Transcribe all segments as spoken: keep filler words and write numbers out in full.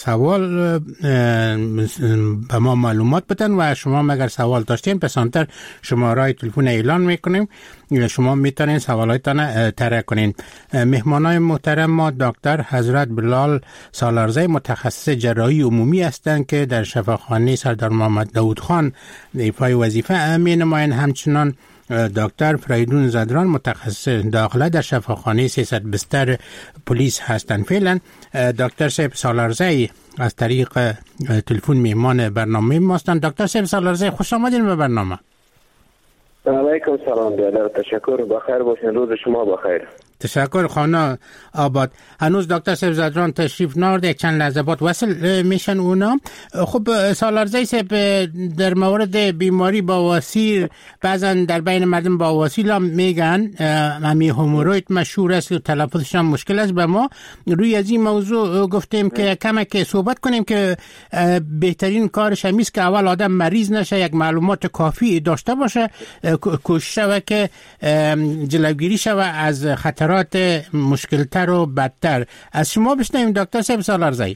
سوال به ما معلومات بدن و شما اگر سوال داشتین پسانتر شماره تلفن اعلان میکنیم، شما میتونین سوالاتتان طرح کنین. مهمانای محترم ما دکتر حضرت بلال سالارزی متخصص جراحی عمومی هستند که در شفاخانه سردار محمد داود خان ایفای وظیفه می نمایند. همچنان دکتر فریدون زدران متخصص داخله در شفاخانه سیصد بستر پلیس هستند. فعلا دکتر صاحب سالارزی از طریق تلفن میهمان برنامه ما هستند. دکتر صاحب سالارزی خوش آمدین به برنامه. علیکم سلام بیادر، تشکر، بخیر باشین، روز شما بخیر. تشکر خانه آباد. هنوز دکتر صاحب زدران تشریف نارده، یک چند لحظه بعد وصل میشن اونا. خب سالارزی صاحب، در مورد بیماری بواسیر بعضا در بین مردم بواسیر هم میگن همی هموروید مشهور است و تلفظش هم مشکل است. به ما روی از این موضوع گفتیم که کمی که صحبت کنیم که بهترین کارش همیست که اول آدم مریض نشه، یک معلومات کافی داشته باشه، کوشش شوه که جلوگیری شوه از خطر مشکلتر و بدتر. از شما بشنویم دکتر صاحب سالارزی.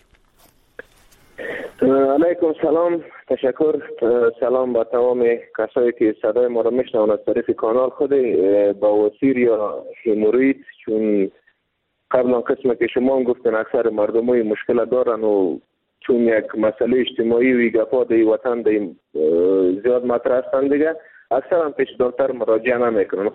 علیکم سلام، تشکر، سلام با تمام کسایی که صدای ما را میشنون از طریق کانال خود. بواسیر یا هموروید، چون قبلا قسمت که شما هم گفتن اکثر مردم های مشکل دارن و چون یک مسئله اجتماعی و گپا در وطن زیاد مطرح هستند دیگه، اکثر هم پیش دکتر مراجعه نمیکنن.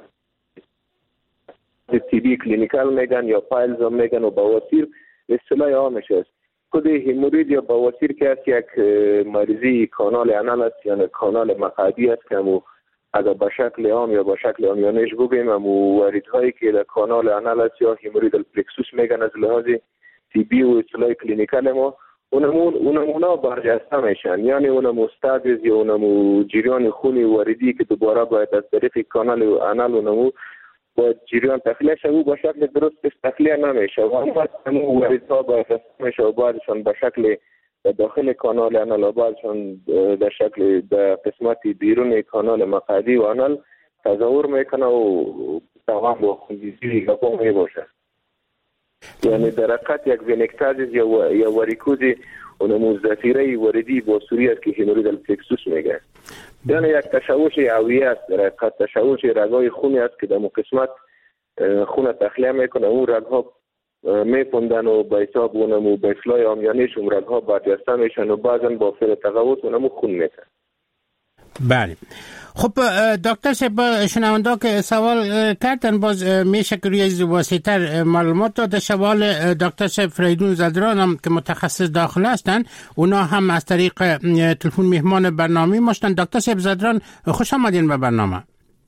تیبی کلینیکال میگن یا پایلز هم میگن و بواسیر اصطلاح عامش است. خود هموروید یا بواسیر که است یک مریضی کانال انال است، یعنی کانال مقعدی است که مو اگر به شکل عام یا به شکل عامیانه‌اش بگیم مو واریدهایی که در کانال انال است یا هموروید الپلکسوس میگن از لحاظ تیبی و اصطلاح کلینیکال ما، اونمون اونمونا برجسته میشن، یعنی اونم استادیز یا اونم جریان خونی واردی که دوباره باید از طریق کانال انال اونمو باید جریان تخلیه شد و به شکل درست تخلیه نمیشه و اما همون واردها باید میشه و بعدشان به شکل داخل کانال انال و بعدشان در شکل در قسمت بیرون کانال مقعدی و انال تظاهر میکنه و تمام با خونریزی گپا میباشه. یعنی در حقیقت یک وینکتازیس یا یا واریکوزی اونمو زفیره واردی با سوری است که هموروید الپلکسوس میگه. یعنی یک تشوش عویه است، در حقیقت تشوش رگای خونی است که در اون قسمت خون تخلیه میکنه، اون رگها میپوندن و به حساب اونمو به اصلاح عامیانه‌اش اون رگها برجسته میشن و بعضا با فعل تقوس اونمو خون میتن. بله. خب دکتر صاحب، شنونده که سوال کردن باز میشه که روی واسطه معلومات داده. سوال دکتر صاحب فریدون زدران هم که متخصص داخله هستند، اونا هم از طریق تلفن مهمان برنامه ماشتن. دکتر صاحب زدران خوش آمدین به برنامه.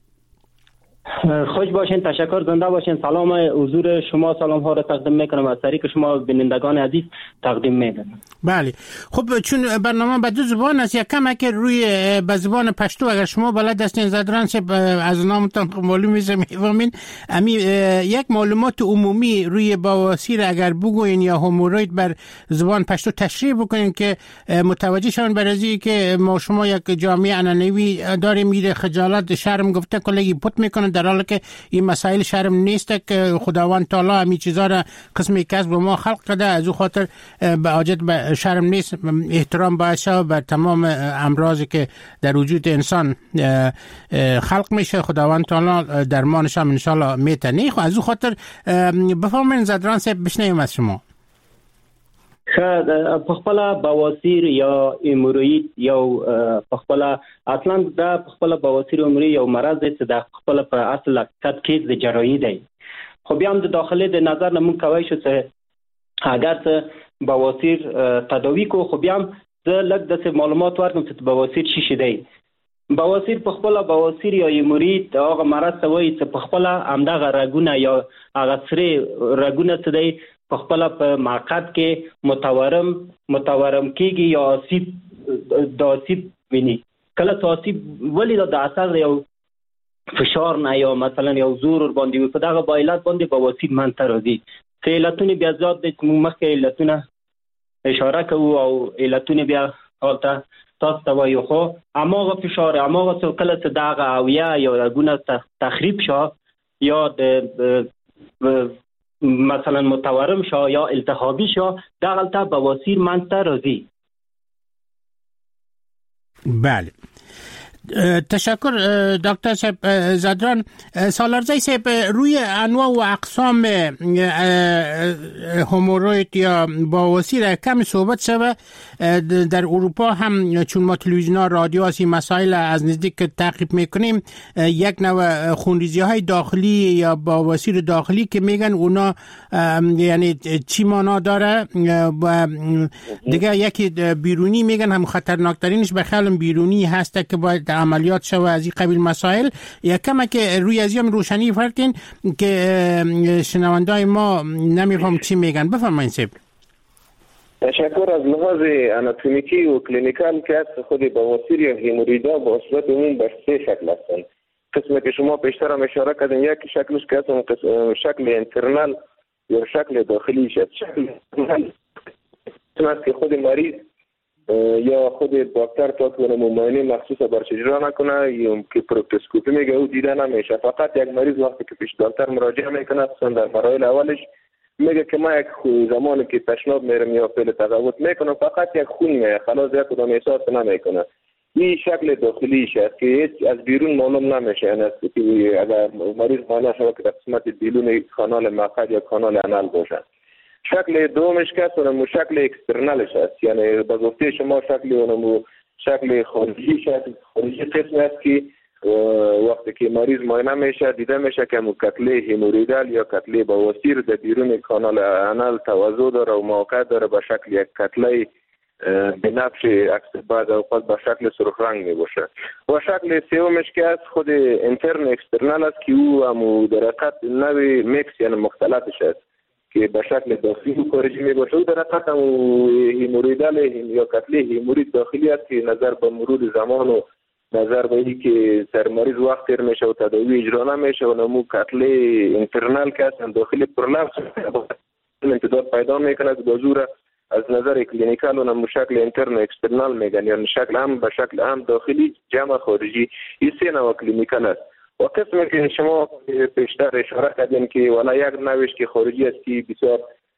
خوش باشین، تشکر، زنده باشین. سلام حضور شما، سلام ها را تقدیم میکنم از طریق شما بینندگان عزیز تقدیم میکنم. بله. خب چون برنامه به دو زبان است، یک کم که روی به زبان پشتو اگر شما بلد هستین زدران صاحب از نامتان معلوم میشه میفهمین، امی یک معلومات عمومی روی بواسیر اگر بگوین یا هموروید بر زبان پشتو تشریح بکنین که متوجه شون بر ازی که ما شما یک جامعه عنعنوی داریم، میره خجالت شرم گفته کلی پت میکنن، در حالی که این مسائل شرم نیست که خداوند تعالی همین چیزا را قسمی کسب به ما خلق کرده، از او خاطر به حاجت به شرم نیست. احترام باید شود بر تمام امراضی که در وجود انسان خلق میشه، خداوند تعالی درمانش هم انشالله میتنی. خب از او خاطر بفرمایید زدران صاحب بشنویم از شما. پخپلا بواسیر یا هموروید یا پخپلا اصلا دا پخپلا بواسیر یا هموروید یا مرض است دا پخپلا پر اصل تدکیز جراحی دی. خب بیام د داخله د نظر نمون کوي شو چې اگر بواسیر تداوی کو خو بیام ز لږ د معلومات ورکوم چې بواسیر چی شي دی. بواسیر پخپلا بواسیر یا هموروید هغه مرض ته وایي چې پخپلا همدغه رګونه یا هغه سری رګونه څه دی پخپلا په مقعد کې متورم متورم کېږي یا آسیب د آسیب ویني. کله چې آسیب ولی د اثر یو فشار نه یا مثلا یو زور ور باندې وي په دغه بایلات باندې بواسیر منځته راځي. چې علتونه بیا زیات دي، مخکې علتونه اشاره کوو او علتونه بیا هلته تاسو ته وایو، خو هماغه فشار هماغه څه کله چې دغه اویه یا رګونه تخریب شو یا د مثلا متورم شو یا التهابی شو دغلطه بواسیر منطقه راضی. بله تشکر دکتر صاحب زدران. سالارزی صاحب روی انواع و اقسام هموروید یا بواسیر کم صحبت شده در اروپا هم، چون ما تلویزیون رادیو این مسائل از نزدیک تعقیب میکنیم. یک نوع خونریزی های داخلی یا بواسیر داخلی که میگن اونا یعنی چی معنا داره، و دیگه یکی بیرونی میگن هم خطرناکترینش به خیال بیرونی هست که باید عملیات شوه از این قبیل مسائل. یا کمه که روی از یام روشنی فرکن که شنوندای ما نمیفهم چی میگن. بفرمایید سیب. تشکر. از لحاظ آناتومیکی و کلینیکال که از خود بواسیر یا هیموریدا با صورت عموم بر سه شکل هستند. قسمی که شما پیشتر هم اشاره کردین، یک شکلش که اصلا شکل انترنال یا شکل داخلی شد. شکل انترنال که خود مریض یا خود دکتر تا کنه معاینه مخصوص برش اجرا نکنه یا که پروکتوسکوپی میگه او دیده نمیشه. فقط یک مریض وقتی که پیش دکتر مراجعه میکنه اصلا در مراحل اولش میگه که ما یک زمانی که تشناب میرم یا فعل تقوت میکنم فقط یک خون میه، خلاص یک کدام احساس نمیکنه. این شکل داخلیش است که هیچ از بیرون معلوم نمیشه. یعنی که اگر مریض معاینه شود که در قسمت بیرون کانال مقعد یا کانال انال باشه. شکل دومش که اونمو شکل اکسترنالش است، یعنی با گفته شما شکل اونمو شکل خارجی شکل خارجی قسم است که وقتی که مریض معاینه میشه دیده میشه که مو کتله هیموریدال یا کتله بواسیر در بیرون کانال انال تواضع داره و موقع داره به شکل یک کتله بنفش عکس بعد اوقات به شکل سرخ رنگ می باشه. و شکل سومش که از خود انترن اکسترنال است که او همو در حقیقت نوع میکس یعنی مختلطش است که به شکل داخلی و خارجی می باشه. او در حقیقت همو هیموریدال یا کتله هیمورید داخلی است که نظر به مرور زمان و نظر به این که سر مریض وقت تیر میشه و تداوی اجرا نمیشه و نمو کتله انترنال که هستن داخلی پرلپس امتداد پیدا میکنه که بازور از نظر کلینیکال و نمو شکل انترن اکسترنال میگن، یعنی شکل هم به شکل هم داخلی جمع خارجی. این سه نوع کلینیکال است. و قسمی که شما پیشتر اشاره کردین که والا یک نوعش که خارجی است که بسیار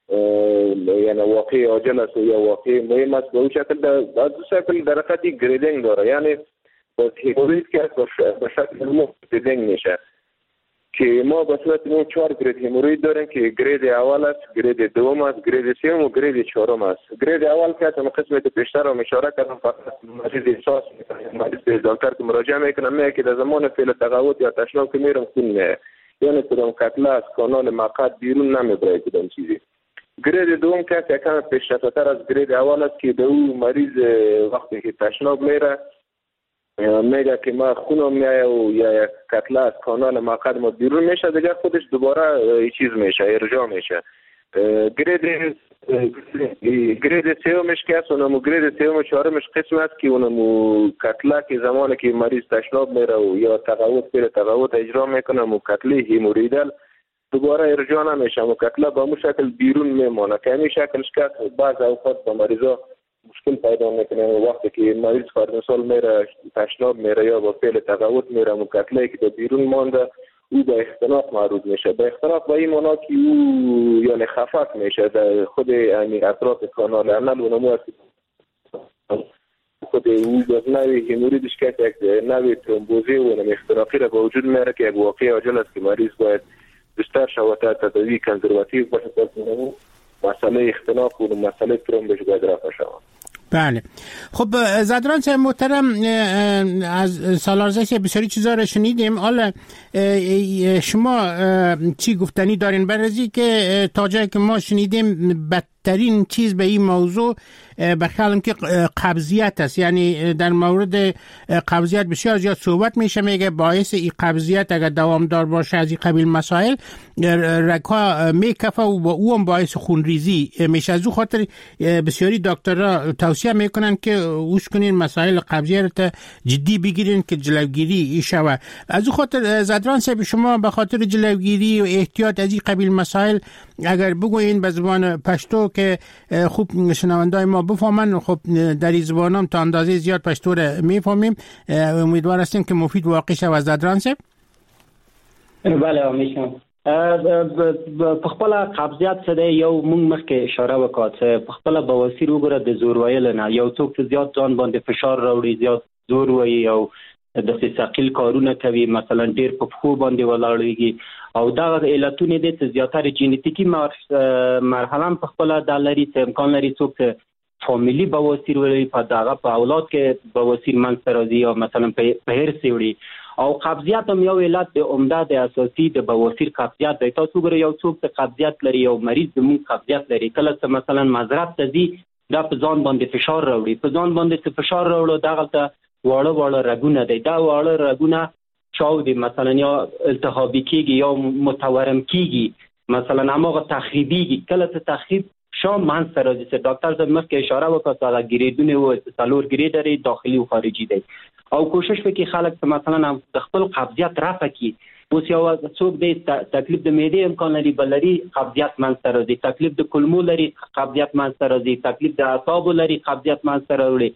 یعنی واقع عاجل است یا واقع مهم است، به اون شکل در دو شکل در حقیقت گریدینگ داره. یعنی با هیمورید که به شکل گریدینگ میشه که ما به صورت نو چهار گرید هیمورید داریم که گرید اول است، گرید دوم است، گرید سوم و گرید چهارم است. گرید اول که اون قسمت پیشتر رو اشاره کردم فقط مریض احساس میکنه، مریض به دکتر که مراجعه میکنه میگه که در زمان فعل تقوت یا تشناب که میرم خون میه، یعنی کدام کتله از کانال مقعد بیرون نمیبره کدام چیزی. گرید دوم که یکم پیشرفته‌تر از گرید اول است که به او مریض وقتی که تشناب میره میگه که ما خونم میایه و یا کتله از کانال مقعد ما بیرون میشه، دیگه خودش دوباره چیز میشه، ارجاع میشه. گرید گرید سومش که است اونمو گرید سوم و چهارمش قسم است که اونمو کتله که زمانی که مریض تشناب میره و یا تقوت پیل تقوت اجرا میکنه و کتله هیموریدال دوباره ارجاع نمیشه و کتله به اون شکل بیرون میمونه که همین شکلش که بعض اوقات با مریضا مشکل پیدا میکنه. وقتی که مریض فرض مثال میره تشناب میره یا با فعل تقوت میره و کتله که بیرون مانده او به اختناق معروض میشه. به اختناق با این معنا که او یعنی خفق میشه در خود یعنی اطراف کانال انال و نمو است خود او در نوع هیموریدش که یک نوع ترومبوزی و نمی اختناقی را با وجود میاره که یک واقع عاجل است که مریض باید بستر شود تا تداوی کنزرواتیو باشه تا نمو مسئله اختناق و مسئله ترومبش باید رفع شود. بله. خب زدران صاحب محترم، از سالارزه بسیاری چیزا رو شنیدیم. حالا شما چی گفتنی دارین برای که تا جایی که ما شنیدیم بدترین چیز به این موضوع بخیالم که قبضیت است، یعنی در مورد قبضیت بسیار زیاد صحبت میشه، میگه باعث این قبضیت اگر دوامدار باشه از این قبیل مسائل رگ‌ها میکفه و با اون باعث خونریزی میشه. از اون خاطر بسیاری دکترها توصیه میکنن که اوش کنین مسائل قبضیت جدی بگیرین که جلوگیری شود. از اون خاطر زدران صاحب شما به خاطر جلوگیری و احتیاط از این قبیل مسائل اگر بگوین به زبان پشتو که خوب شنوندای ما بفهمن، خب در این زبانم تا اندازه زیاد پشتو رو میفهمیم، امیدوار هستیم که مفید واقع شود. زدران صاحب. بله میشم. په خپل قبضیت سره یو مونږ مخکې اشاره وکړه چې په خپل بواسیر وګوره د زور ویل نه یو څوک زیات ځان باندې فشار راوړي زیات زور وایي او د ثقيل کارونه کوي مثلا ډیر په خو باندې ولاړېږي او دا علتونه دي چې زیاتره جینیتیکی مرحله په خپل د لري چې امکان لري څوک فامیلی بواسیر ولري په دغه په اولاد کې بواسیر منځ راځي او مثلا په هر سیوري او قبضیت هم یو علت د عمده د اساسي د بواسیر قبضیت دی. تاسو ګورئ یو څوک د قبضیت لري یو مریض د مون قبضیت لري کله چې مثلا مزرعه ته ځي دا په ځان باندې فشار راوړي په ځان باندې فشار راوړو دا غلطه واړه واړه رګونه دی دا واړه رګونه چاو دي مثلا یا التهابي کیږي یا متورم کیږي مثلا هغه تخریبیږي کله چې تخریب شام منځ ته راځي چې ډاکټر صاحب مخکې اشاره وکړه چې ګریډونه و څلور ګریډ لري داخلي او خارجي دی او کوشش وکړي خلک مثلا د خپل قبضیت رافع کړي اوس یو څوک دی تکلیف د معدې امکان لري بلري قبضیت منځ ته راځي تکلیف د کولمو لري قبضیت منځ ته راځي تکلیف د اعصابو لري قبضیت منځ ته راوړي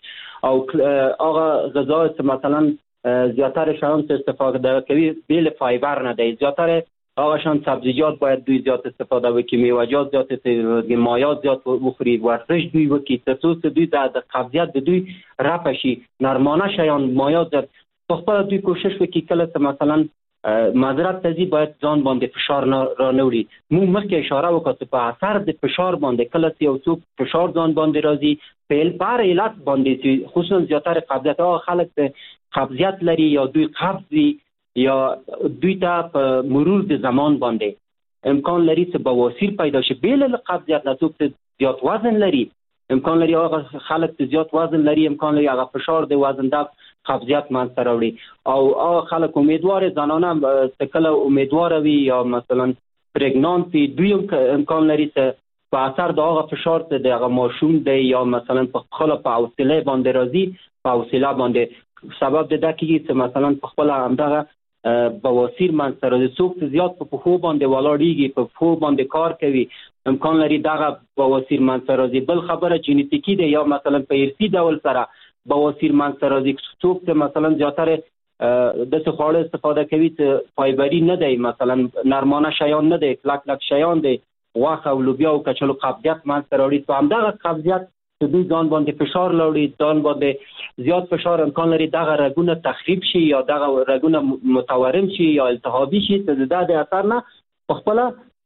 او هغه غذا چې مثلا زیاتره شیان استفاده کوي بیل فایبر نه دی زیاتره هغه شان سبزیجات باید دوی زیات استفاده وکړي میوه‌جات زیات استفاده مایعات زیات بخوري ورزش دوی وکړي ترڅو دوی د قبضیت د دوی رفع شي نرمانه شیان مایعات زیات په خپل دوی کوشش وکړي کله چې مثلا مزرعه ته ځي باید ځان باندې فشار نه رانوړي موږ مخکې اشاره وکړه چې په اثر د فشار باندې کله چې یو څوک فشار ځان باندې راځي په بار علت باندې خصوصا زیاتره قبضیت او خلک ته قبضیت لري یا دوی قبضي یا دوی ته په مرور د زمان باندې امکان لري چې بواسیر پیدا شي بیل قبضیت نه څوک زیات وزن لري امکان لري هغه خلک چې زیات وزن لري امکان لري هغه فشار د وزن د قبضیت منځ ته راوړي او هغه خلک امیدوار زنانه چې کله امیدوار وي یا مثلا پرګنانت وي دوی امکان لري چې په اثر د هغه فشار ته د هغه ماشوم دی یا مثلا په خپل په حوصله باندې راځي په حوصله باندې سبب د دکې چې مثلا په خپل همدغه بواسیر منځ ته راځي څوک زیات په پښو باندې ولاړېږي په پښو باندې کار کوي امکان لري دغه بواسیر منځ ته راځي بل خبره جینیتیکی دی یا مثلا په ارثي ډول سره بواسیر منځ ته راځي څوک چې مثلا زیاتره د څه خواړه استفاده کوي چې فایبري نه دی مثلا نرمانه شیان نه دی کلک کلک شیان دی غوښه او لوبیا او کچالو قبضیت منځ ته راوړي په همدغه قبضیت چې دوی ځان باندې فشار لاړي ځان باندې زیات فشار امکان لري دغه رګونه تخریب شي یا دغه رګونه متورم شي یا التهابي شي چې د دې اثر نه په خپل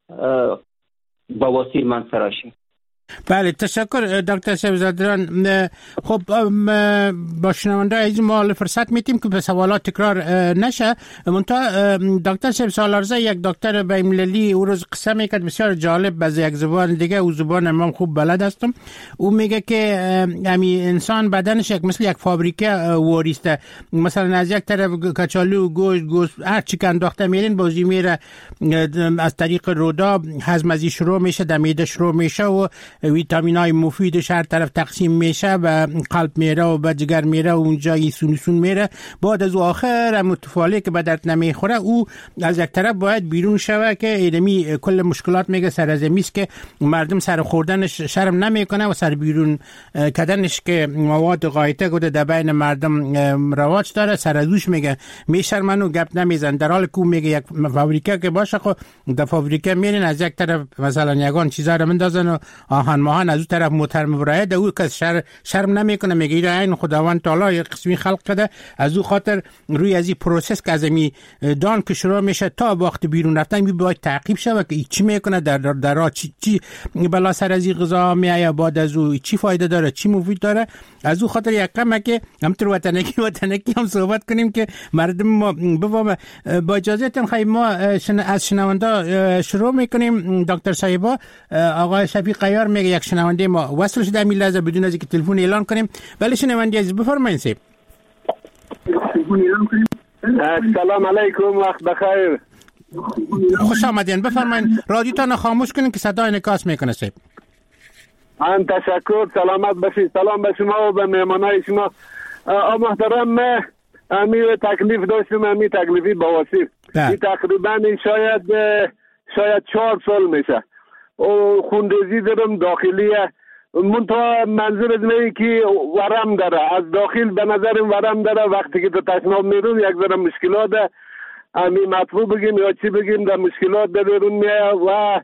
بواسیر منځ راشي. بله تشکر دکتر صاحب زادران. خب با شنونده عزیز ما فرصت میتیم که به سوالات تکرار نشه منتها دکتر صاحب سالارزه یک دکتر بین‌المللی او روز قصه میکرد بسیار جالب از یک زبان دیگه او زبان من خوب بلد هستم او میگه که امی انسان بدنش یک مثل یک فابریکه واریسته مثلا از یک طرف کچالو گوشت گوشت هر چی که انداخته میرین بازی میره از طریق رودا هضم ازی شروع میشه در معده شروع میشه و ویتامینای مفیدش هر طرف تقسیم میشه و قلب میره و به جگر میره و اونجا سونسون میره بعد از آخر متفاله که به درد نمیخوره او از یک طرف باید بیرون شوه که ایدمی کل مشکلات میگه سر از میست که مردم سر خوردنش شرم نمیکنه و سر بیرون کردنش که مواد غایطه گوده در بین مردم رواج داره سر ازوش میگه میشرمن و گپ نمیزن در حال که میگه یک فابریکه که باشه خب در فابریکه میرین از یک طرف مثلا یگان چیزا رو مندازن و آهن ماهن از اون طرف محترم برایده او کس شر شرم نمیکنه میگه ایره این خداوند تعالی یک قسمی خلق کرده از او خاطر روی از این پروسس که از می دان که شروع میشه تا وقت بیرون رفتن می باید تعقیب شود که چی میکنه در در چی چی بلا سر از این غذا میایه بعد از او چی فایده داره چی مفید داره از او خاطر یک کمه که همطور وطنکی وطنکی هم صحبت کنیم که مردم ما بفهم. با اجازهتون خواهیم ما از شنونده شروع میکنیم. دکتر صاحبا آقای شفیق قیار میگه یک شنونده ما وصل شده همین لحظه بدون از اینکه تلفن اعلان کنیم. بله شنونده عزیز بفرمایید. سیب السلام علیکم وقت بخیر. خوش آمدین بفرمایید. رادیوتان خاموش کنین که صدا انعکاس میکنه. سیب ان تشکر سلامت باشید. سلام به شما و به مهمانای شما. محترم امی تکلیف داشتم امی تکلیفی بواسیر این تقریبا شاید شاید چهار سال میشه و خوندزی دارم داخلیه منتها منظور از نهی که ورم داره از داخل به نظرم ورم داره وقتی که تو تشناب میرون یک ذره مشکلاته امی مطلوب بگیم یا چی بگیم در مشکلات در بیرون میاد و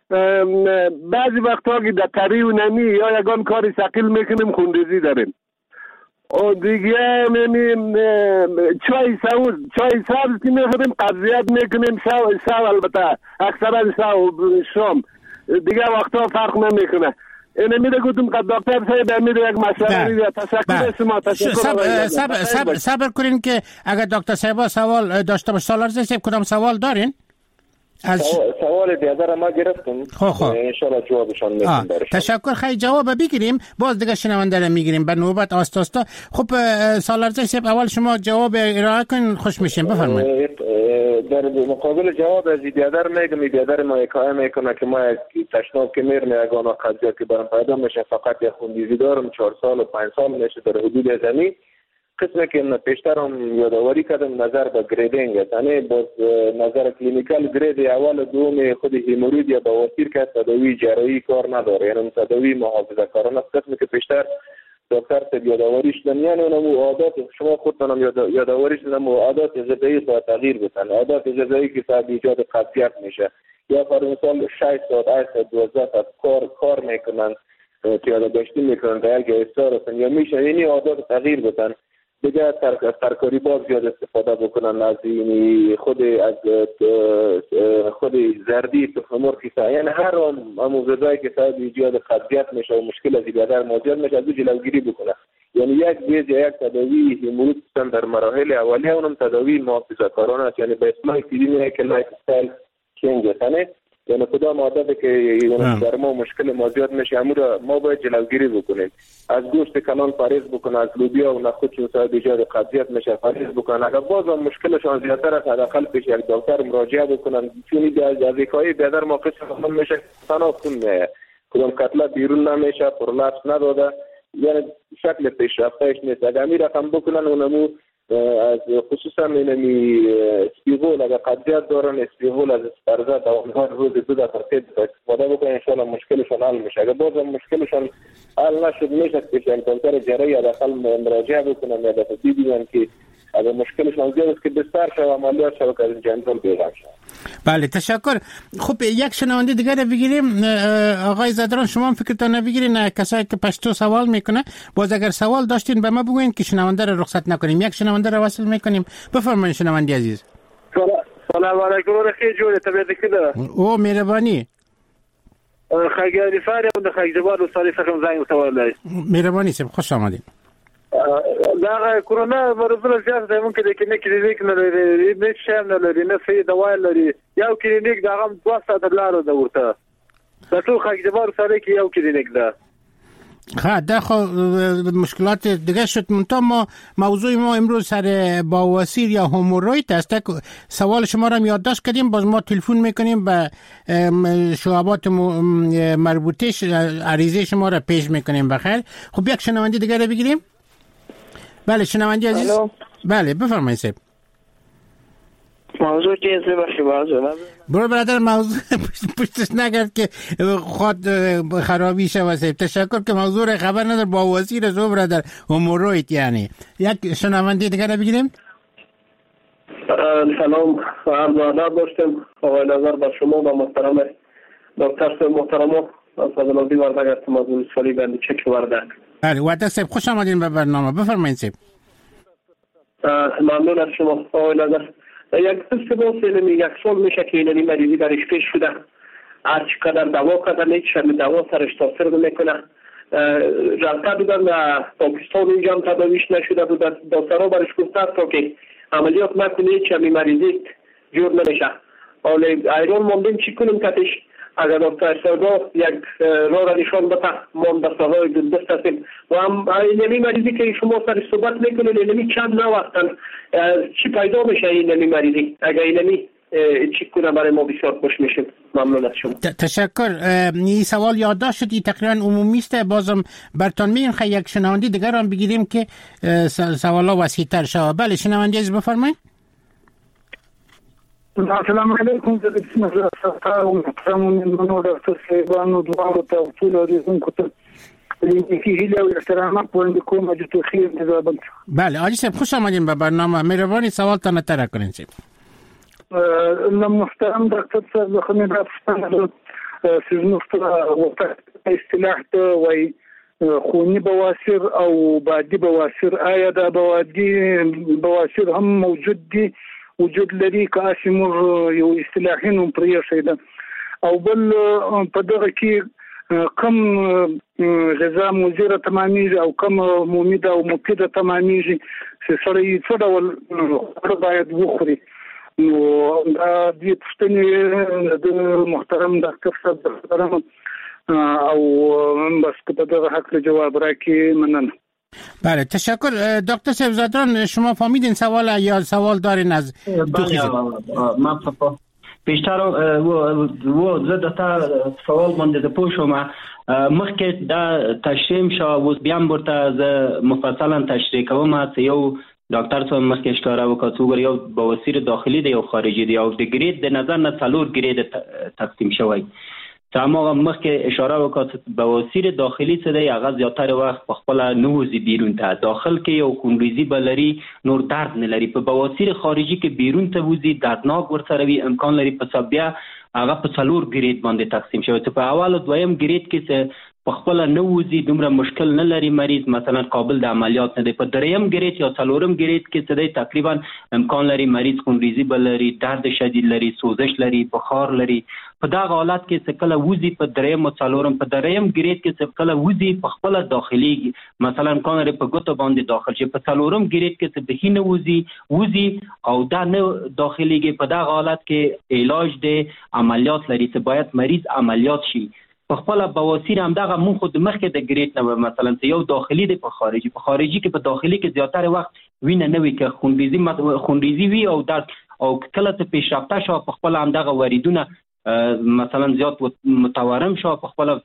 بعضی وقتا که در تری و نمی یا یگان کاری ثقیل میکنیم خونریزی داریم و دیگه میمیم چای سبز چای سبز که میخوریم قضیت میکنیم شو شو البته اکثرا شو شام دیگه وقتا فرق نمیکنه. اینه میده گفتم که دکتر صاحب میده یک مشوره میده. تشکر شما. تشکر. صبر صبر صبر صبر کنین که اگر دکتر صاحب سوال داشته باشه سالارزی صاحب کدام سوال دارین؟ از سوال دیگر ما گرفتم. خب خب ان شاء الله جوابشون میدیم. تشکر. خیلی جواب بگیریم باز دیگه شنونده رو میگیریم به نوبت آستا آستا. خب سالارزی صاحب اول شما جواب ارائه کنین خوش میشیم بفرمایید. در مقابل جواب از دیگر میگم دیگر ما حکایه میکنه که ما تشناب که میرم یگانا قضیه که برام پیدا میشه فقط یک خونریزی دارم چهار سال و پنج سال میشه در حدود زمین. قسمی که پیشترم یادآوری کردم نظر به گریدینگ است. یعنی باز نظر کلینیکال گرید اول دوم خود هیمورید یا بواسیر که تداوی جراحی کار نداره، یعنی تداوی محافظه‌کارانه است. قسمی که پیشتر دکتر صاحب یادآوریش دادن یعنی اونم عادات شما خودتون یادآوریش دادن عادات غذایی با تغییر بدن، عادات غذایی که سبب ایجاد قبضیت میشه یا برای مثال شش ساعت هشت ساعت دوازده ساعت کار کار میکنن پیاده گشتی میکنن در یک استار هستن یا میشه یعنی عادات تغییر بدن. دیگه تر ترکاری باز زیاد استفاده بکنن از این خود از خود زردی تخم مرغ که یعنی هر آن غذایی که سبب ایجاد قبضیت میشه و مشکل از دیگر مواجه میشه از جلوگیری بکنه. یعنی یک بیز یا یک تداوی هیمورید در مراحل اولیه اونم تداوی محافظه‌کارانه است، یعنی به اصطلاح کلینیکال که لایف استایل چنج است. یعنی کدام عادتی که در ما مشکل ما زیاد میشه امور ما باید جلوگیری بکنیم. از گوشت کلان پرهیز بکنن، از لوبیا و نخود چون سبب ایجاد قبضیت میشه پرهیز بکنن. اگر باز هم مشکلشان زیادتر است حداقل پیش یک دکتر مراجعه بکنن چون از ذکای بیادر موقع خون میشه تناب خون میه کدام کتله بیرون نمیشه پرلپس نداده یعنی شکل پیشرفتهش نیست. اگر می رقم بکنن اونمو از خصوصا اینمی اسپیغول اگر قبضیت دارن اسپیغول از اسپرزه دوامدار روز دو دفعه استفاده بکنن انشاءالله مشکلشون حل میشه. اگر باز هم مشکلشون حل نشد میشه که دکتر جراحی داخل مراجعه بکنن یا دفعه ببینن که اگر مشکلشون زیاد است که بستر شد عملیات شد که از اینجا انجام بیرون شد. بله تشکر. خب یک شنونده دیگر بگیریم. آقای زدران شما هم فکرتان بگیرین کسایی که پشتو سوال میکنه باز اگر سوال داشتین به ما بگوین که شنونده رو رخصت نکنیم. یک شنونده رو وصل میکنیم. بفرمایید شنونده عزیز. سلام علیکم رخی جوړه طبیعت کده او مهربانی خیلی فاری و خیلی و سالی فکرم زنگ سوال داشت. مهربانی سب خوش آمدید. دا کرونا ورزله زیات ده ممکن کې نه کلینیک نه لري نه شام نه لري نه فی دوا لري یو کلینیک دا هم دوه ساعت لارو ده ورته دا ټول خګجبار سره کې یو کلینیک ده. ها دا خو مشکلات دیگه شد. منتها ما موضوع ما امروز سر بواسیر یا هموروید است. سوال شما را یادداشت کردیم باز ما تلفن میکنیم به شعبات مربوطه عریضه شما را پیش میکنیم. بخیر. خب یک شنونده دیگه را بگیریم. بله شنونده عزیز. بله بفرمایید صاحب. موضوع چیزی باشه موضوع برو برادر موضوع پشتش نگرد که خود خرابی شود صاحب. تشکر که موضوع را خبر ندار با وزیر زو برادر هموروید. یعنی یک شنونده دیگر را بگیریم. سلام و عرض ادب داشتم آقای نظر با شما و محترم دکتر محترم فضل الدین وردگ از موضوع سوالی بنده چک وردگ. بله وعده صاحب خوش آمدین به برنامه. بفرمایید صاحب. ممنون از شما آقای نظر. یک دست باز اینمی یک سال میشه که اینمی مریضی درش پیش شده هر چقدر دوا کردن هیچ شمی دوا سرش تاثیر نمیکنه. رفته بودن پاکستان اینجا هم تداویش نشده بود دکترها برش گفته تا که عملیات نکنه هیچ شمی مریضی جور نمیشه. حالا ایران موندیم چی کنیم کتش اگر دکتر سرگاه یک راه را نشان بده ما در ساحه دست هستیم و هم اینمی مریضی که شما سرش صحبت میکنید اینمی چند نوقتن چی پیدا میشه اینمی مریضی اگر اینمی چی کنه برای ما بسیار خوش میشیم. ممنون از شما. تشکر. این سوال یادداشت شد تقریبا عمومی است. بازم برتون میگیم خیلی یک شنونده دیگر هم بگیریم که سوالا وسیع تر شود. بله شنونده عزیز بفرمایید. السلام علیکم بسم الله الرحمن الرحیم. منو دکتر سیبانو دوارو ته ټول اوریدونکو ته لیکي هیله او احترامات وړاندې کوم چې تو خیر نظام. بله حاجی صاحب خوش آمدین به برنامه. مهربانی سوال تا نتره کنین صاحب. محترم ډاکټر صاحب د خمیر افغانستان سیزنوفت وقت اصطلاح ته وایي خونی بواسیر او بادی بواسیر. آیا دا بادی بواسیر هم موجود دي وجود لري که اسمور یو اصطلاحي نوم پرې شوی او بل په دغه کې کم غذا مضره تمامېږي او کم مفیده او مفیده تمامېږي چې سړی څه ډول باید وخوري؟ نو دا دې پوښتنې د محترم ډاکټر صاحب محترم او بس که دغه حق جواب راکړي مننه. بله تشکر دکتر صاحب زادران، شما فهمیدین سوال یا سوال دارین از بله ما فهمیدم پیشتر و زه د تا سوال باندې د پوه شوم مخکې دا تشریح شو اوس بیا هم ورته زه مفصلا تشریح کوم چې یو ډاکټر صاحب مخکې ښکاره وکړه څو یو بواسیر داخلي دی او خارجي دی او د ګرید د نظر نه څلور ګرید تقسیم شوی. تمام مخکې اشاره وکړه چې بواسیر داخلي څه دی هغه زیاتره وخت په خپل نوځي بیرون ته داخل کې یو خونریزي بلري نور درد نه لري. په بواسیر خارجي کې بیرون ته وځي دردناک ورسره وي امکان لري په بیا هغه په څلور ګرید باندې تقسیم شوی. ته په اول او دویم ګرید کې څه په خپل نوځي دومره مشکل نه لري مریض مثلا قابل د عملیات نه دی. په دریم ګرید یا څلورم ګرید کې څه دی تقریبا امکان لري مریض خونریزي بلري درد شدید لري سوزش لري بخار لري. په دا حالت کې څه کله وځي په دریم او څلورم په دریم ګرید کې څه کله وځي په خپل داخلي مثلا امکان لري په ګوتو باندې داخل شي. په څلورم ګرید کې څه بهینه وځي وځي او دا نه داخليږي. په دا حالت کې علاج دی عملیات لري چې باید مریض عملیات شي. په خپل بواسیر هم دغه مون خود مخکې د ګرید نه مثلا یو داخلي دی په خارجي په خارجي کې په داخلي کې زیاتره وخت وینه نه وي که خونریزي خونریزي وي او درد او کله ته پیشرفته شو په خپل هم دغه وریدونه مثلا زیات متورم شو په خپل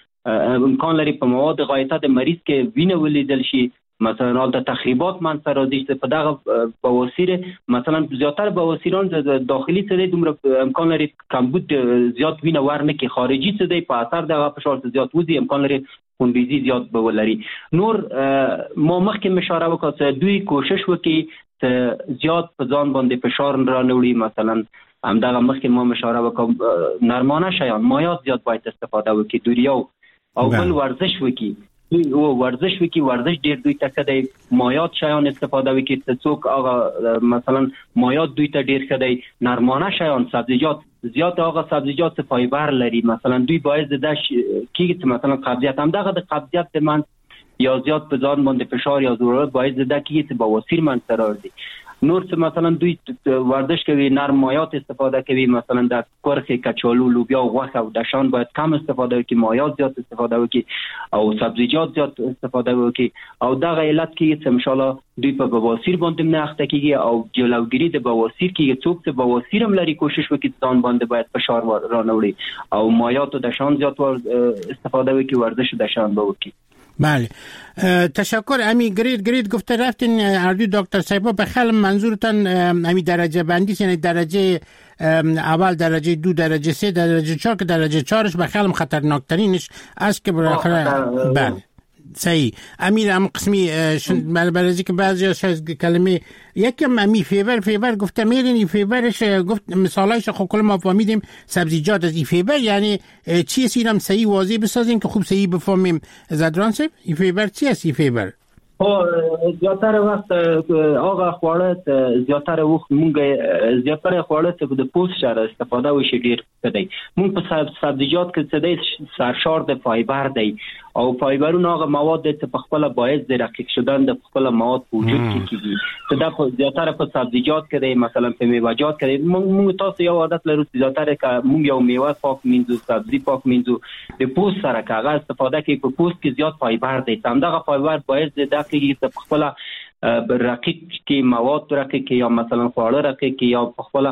امکان لري په مواد غایطه د مریض کې وینه ولیدل شي مثلا حالت تخریبات منځ راځي په دغه بواسیر مثلا زیاتره بواسیران د داخلي څه دی دومره امکان لري کمبود زیات وینه ورنه کې خارجي څه دی په اثر دغه فشار زیات وځي امکان لري خونریزي زیات به ولري. نور ما مخکې اشاره وکړه چې دوی کوشش وکړي چې زیات په ځان باندې فشار را نوړي مثلا همدغه مخکې ما اشاره وکړه نرمانه شیان مایات زیات باید استفاده وکړي دوریو او بل ورزش وکړي او ورزش وکړي ورزش ډیر دوی ته ښه دی مایات شیان استفاده وکړي چې څوک هغه مثلا مایات دوی ته ډیر ښه دی نرمانه شیان سبزیجات زیات هغه سبزیجات فایبر لري مثلا دوی باید د کیږي مثلا قبضیت هم دغه د قبضیت د من یا زیات په ځان باندې فشار یا ضرورت باید د کیږي چې بواسیر من سره راځي. نور څه مثلا دوی ورزش کوي نرم مایات استفاده کوي مثلا د کورخي کچالو لوبیا غوښه او دشان باید کم استفاده وکړي مایات زیات استفاده وکړي او سبزیجات زیات استفاده وکړي او دغه علت کې چې ان شاء الله دوی په بواسیر باندې نه اخته کیږي او جلوګیری د بواسیر کې څوک چې بواسیر هم لري کوشش وکړي ځان باندې باید فشار رانوړي او مایات او دشان زیات استفاده وکړي ورزش دشان به وکړي. بله تشکر. امی گرید گرید گفته رفتین اردو دکتر صاحب به خیلی منظورتان امی درجه بندی یعنی درجه اول درجه دو درجه سه درجه چهار که درجه چهارش به خیلی خطرناکترینش است که بالاخره بله صحیح امیر هم قسمی برای که بعضی از کلمه یکم امی فیبر فیبر گفته میرین این فیبرش گفت مثالایش خب کل ما فهمیدیم سبزیجات از این فیبر یعنی چی است اینم صحیح واضح بسازیم که خوب صحیح بفهمیم زادران صاحب این فیبر چی است این فیبر؟ او زیاتره وخت هغه خواړه زیاتره وخت مونږ زیاتره خواړه چې د پوست سره استفاده وشي ډیر کدی مونږ په سبزیجات کې څه دی سرشار د فایبر دی او فایبرونه هغه مواد چې په خپل باعث د رقیق شدن د خپل مواد وجود کې کیږي چې دا زیاتره په سبزیجات کې دی مثلا په میوه‌جات کې مونږ تاسو یو عادت لرو چې زیاتره ک مونږ یو میوه پاک مینځو سبزی پاک مینځو د پوست سره کاغه استفاده کوي په پوست کې زیات فایبر دی همدغه فایبر باعث د کې چې خپل رقیق کې مواد رقیق کې یا مثلا خواړه رقیق کې یا خپل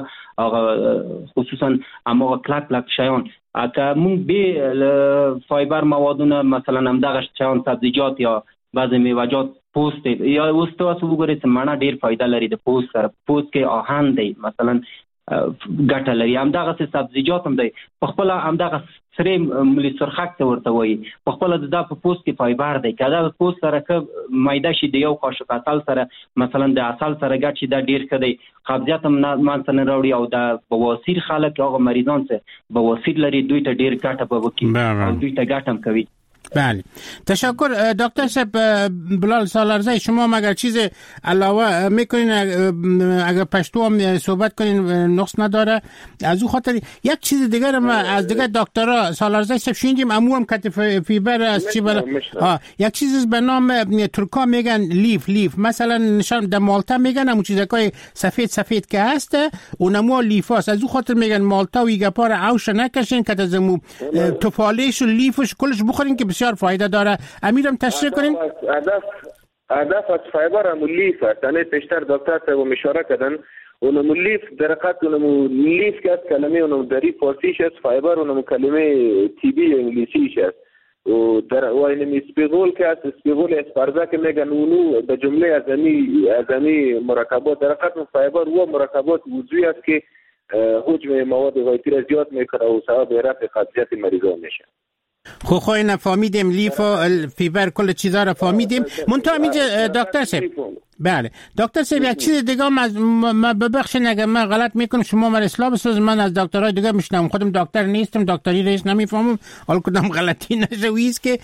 خصوصا امو کلک کلک شیان اته مونږ به فایبر موادونه مثلا همدغه شیان سبزیجات یا بعضی میوه‌جات پوست یا واستواسو وګورئ چې مانا ډیر فائدہ لري د پوست سره پوست کې آهن دی مثلا ګټه لري همدغه سبزیجات هم دی په خپل همدغه سره ملي سرخک ته ورته وایي. په خپل د په پوست کې فایبر دی، کله د پوست سره ک مایده شي د یو قاشق عسل سره مثلا د عسل سره ګډ شي دا ډیر ښه دی، قبضیت هم مان څه نه راوړي. او د بواسیر خلک هغه مریضان چې بواسیر لري دوی ته ډیر ګټه به وکړي او دوی ته ګټه هم کوي. بله تشکر دکتر صاحب. بلال سالارزی شما مگر چیز علاوه میکنین اگر پشتو هم صحبت کنین نقص نداره؟ از او خاطر یک چیز دیگر ما از دیگر دکترها سالارزی صاحب شنیدیم امو هم کتف فیبر از چی بلا ها یک چیز به نام ترکا میگن لیف لیف مثلا نشان در مالتا میگن همون چیزای سفید سفید که هست اونمو لیف هست. از او خاطر میگن مالتا و ایگپار عوش نکشین که تزمو توفالش و لیفش کلش بخورین که بسیار فایده داره. امیرم تشریح کنین. هدف هدف از فایبر هم لیف است. یعنی پیشتر دکتر صاحب اشاره کردن اونم لیف در حقیقت اونم لیف که از کلمه اونم دری فارسیش است، فایبر اونم کلمه تیبی انگلیسیش است. و در واینم اسپیغول که است، اسپیغول اسپارزا که میگن اونو به جمله ازمی ازمی مرکبات در حقیقت فایبر و مرکبات وضعی است که حجم مواد غایتی را زیاد میکنه و سبب رفع قبضیت مریضان میشه. خو خو اینا فهمیدیم لیف و فیبر کل چیزا را فهمیدیم. منتها اینجا دکتر صاحب بله دکتر صاحب یک چیز دیگه ما ببخشید اگه من غلط میکنم شما من اصلاح بساز، من از دکترای دیگه میشنم، خودم دکتر نیستم، دکتری رئیس نمیفهمم، حالا کدام غلطی نشویست که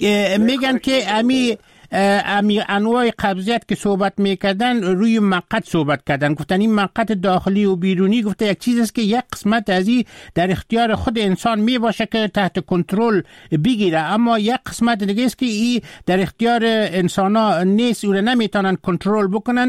میگن که امی امی انواع قبضیت که صحبت میکردن روی مقعد صحبت کردن، گفتن این مقعد داخلی و بیرونی گفته یک چیز است که یک قسمت از این در اختیار خود انسان می باشه که تحت کنترل بگیره، اما یک قسمت دیگه است که این در اختیار انسانا نیست، اون نمیتونن کنترل بکنن.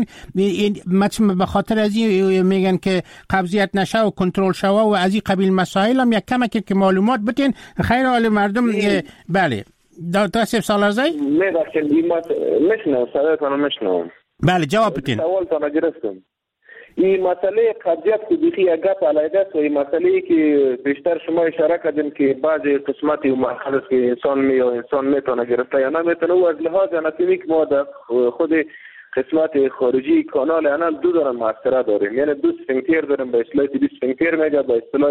مثلا به خاطر از این میگن که قبضیت نشه و کنترل شوه و از این قبیل مسائل هم یک کمک که معلومات بتین خیر حال مردم. بله دکتر صاحب سالارزی می‌داشتم این مشنو سوال کنم مشنو بله جواب بدین. سوال تا نگرفتم. این مسئله قبضیت که دیگه اگه علیده است و این مسئله که بیشتر شما اشاره کردین که بعضی قسمتی و مرحله که انسان می و انسان میتونه گرفته یا نمیتونه و از لحاظ اناتومیک ما در خود قسمت خارجی کانال انال دو دارن مؤثره داریم، یعنی دو سفنکتر داریم، به اصطلاح دو سفنکتر میگه، به اصطلاح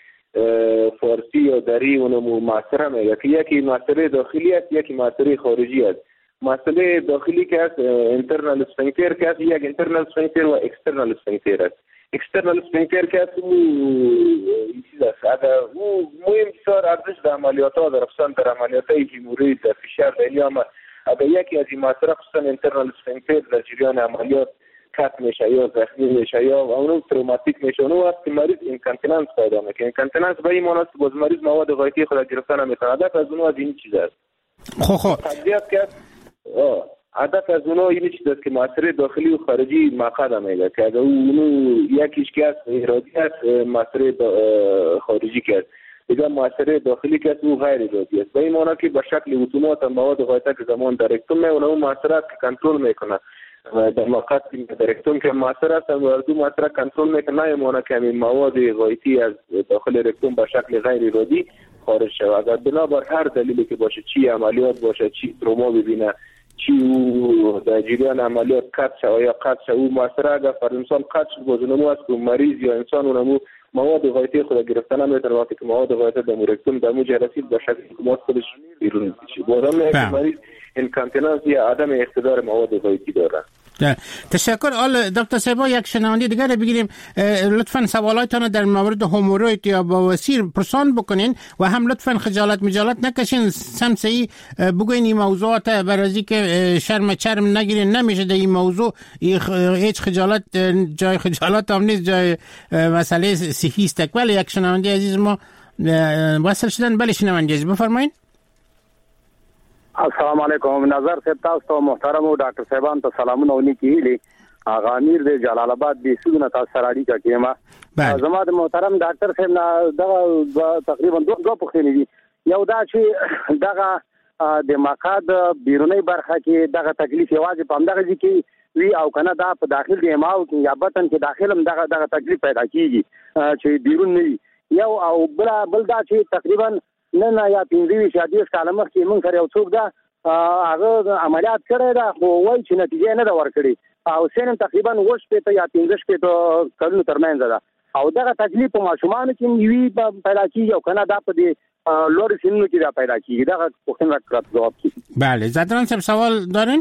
فارسی یا دری اونم مؤثره میگه که یکی مؤثره داخلی است یکی مؤثره خارجی است. مؤثره داخلی که است اینترنال اسفنکتر که است، یک اینترنال اسفنکتر و اکسترنال اسفنکتر است. اکسترنال اسفنکتر که است او چیز است اگر او مهم بسیار ارزش در عملیات ها در افسان در عملیات های هیمورید در فشار دلی اما اگر یکی از این مؤثره خصوصا اینترنال اسفنکتر در جریان عملیات کات میشه یا زخمی میشه یا اونو تروماتیک میشه، اونو است که مریض اینکانتیننس پیدا میکنه. اینکانتیننس به این معنی است که باز مریض مواد غایتی خود گرفتن نمیتونه. هدف از اونو از این چیز است. خو خو قضیت که هدف از اونو این چیز است که مؤثر داخلی و خارجی مقعد میگه که اگر اونو یکیش که است ارادی است مؤثر خارجی که است دیگه مؤثر داخلی که است او غیر ارادی است. به این معنی که به شکل اتومات مواد غایتی که زمان در رکتوم میونه اون مؤثرات که کنترل میکنه در مقعد در رکتوم که مؤثر است و دو مؤثر کنترل میکنه یمونه که این مواد غایتی از داخل رکتوم به شکل غیر ارادی خارج شود. اگر بنابر هر دلیلی که باشه، چی عملیات باشه، چی تروما ببینه، چی او در جریان عملیات قطع شود یا قطع شود، او مؤثر اگر فرد انسان قطع شد بازنمو است که مریض یا انسان اونمو مواد غایتی خود گرفته نمیتونه وقتی که مواد غایتی در رکتوم در مو جرسید به شکل کمات خودش بیرون میشه. بازم میگه مریض اینکانتیننس یا عدم اقتدار مواد غایتی داره. تشکر. آل دکتر صاحب یک شنونده دیگر بگیریم، لطفاً سوالاتتان در مورد هوموروید یا بواسیر پرسان بکنین و هم لطفاً خجالت مجالت نکشین، سمسایی بگوین این موضوعات برازی که شرم چرم نگیرین، نمیشه در این موضوع هیچ خجالت، جای خجالت هم نیست، جای مسئله صحی است. ولی یک شنونده عزیز ما وصل شدن. بله شنونده عزیز بفرمایید. السلام علیکم. نظر صاحب تاسو ته محترم او ډاکټر صاحبان ته سلامونه ونیکي. اغا امیر د جلال آباد د سودنه تاسو سره اړیکه کیما. زما د محترم ډاکټر صاحب نه دا تقریبا دوه دوه پوښتنې دي. یو دا چې دغه د مقعد بیرونی برخه کې دغه تکلیف یوازې په همدغه ځای کې وی او کنه دا په داخل د اماو کې یا بطن کې داخل هم دغه دغه تکلیف پیدا کیږي چې بیرون نه یو او بل بل دا چې تقریبا نه نه یا پنځه یا دېرش کاله مخکې موږ سره یو څوک دا هغه عملیات کړی دا خو وایي چې نتیجه نه ده ورکړې او سن تقریبا اووه شپېته یا پنځه شپېته کلونو ترمنځ ده او دغه تکلیف په ماشومانو کې وي پیدا کېږي او که نه دا په دې لوړ سینونو کې دا پیدا کیږي. دا پوښتنه راکړه جواب کیږي. بله زدران صاحب سوال دارین؟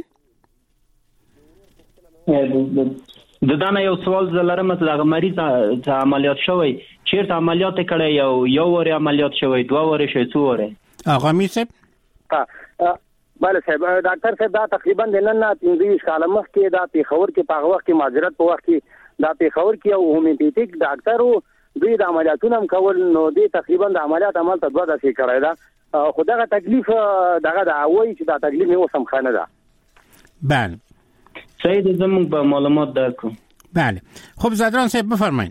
د دانه یو سوال زلرم چې د مریض ته عملیات شوی چیرته عملیات کړي یو یو ور عملیات شوی دوه ور شوی څو ور؟ آقا میر صاحب ها بله صاحب ډاکټر صاحب دا تقریبا د نن نه پنځه کال مخکې دا پیښور کې په وخت کې معذرت په وخت کې دا پیښور کې یو هومیوپیتیک ډاکټر وو دوی د عملیاتونو هم کول نو دوی تقریبا د عملیات عمل ته دوه داسې کړی دا خو دغه تکلیف دغه د وایي چې دا تکلیف مې اوس هم ښه نه ده. بله صحیح ده زموږ به معلومات درکو. بله خب زدران صاحب بفرمایید.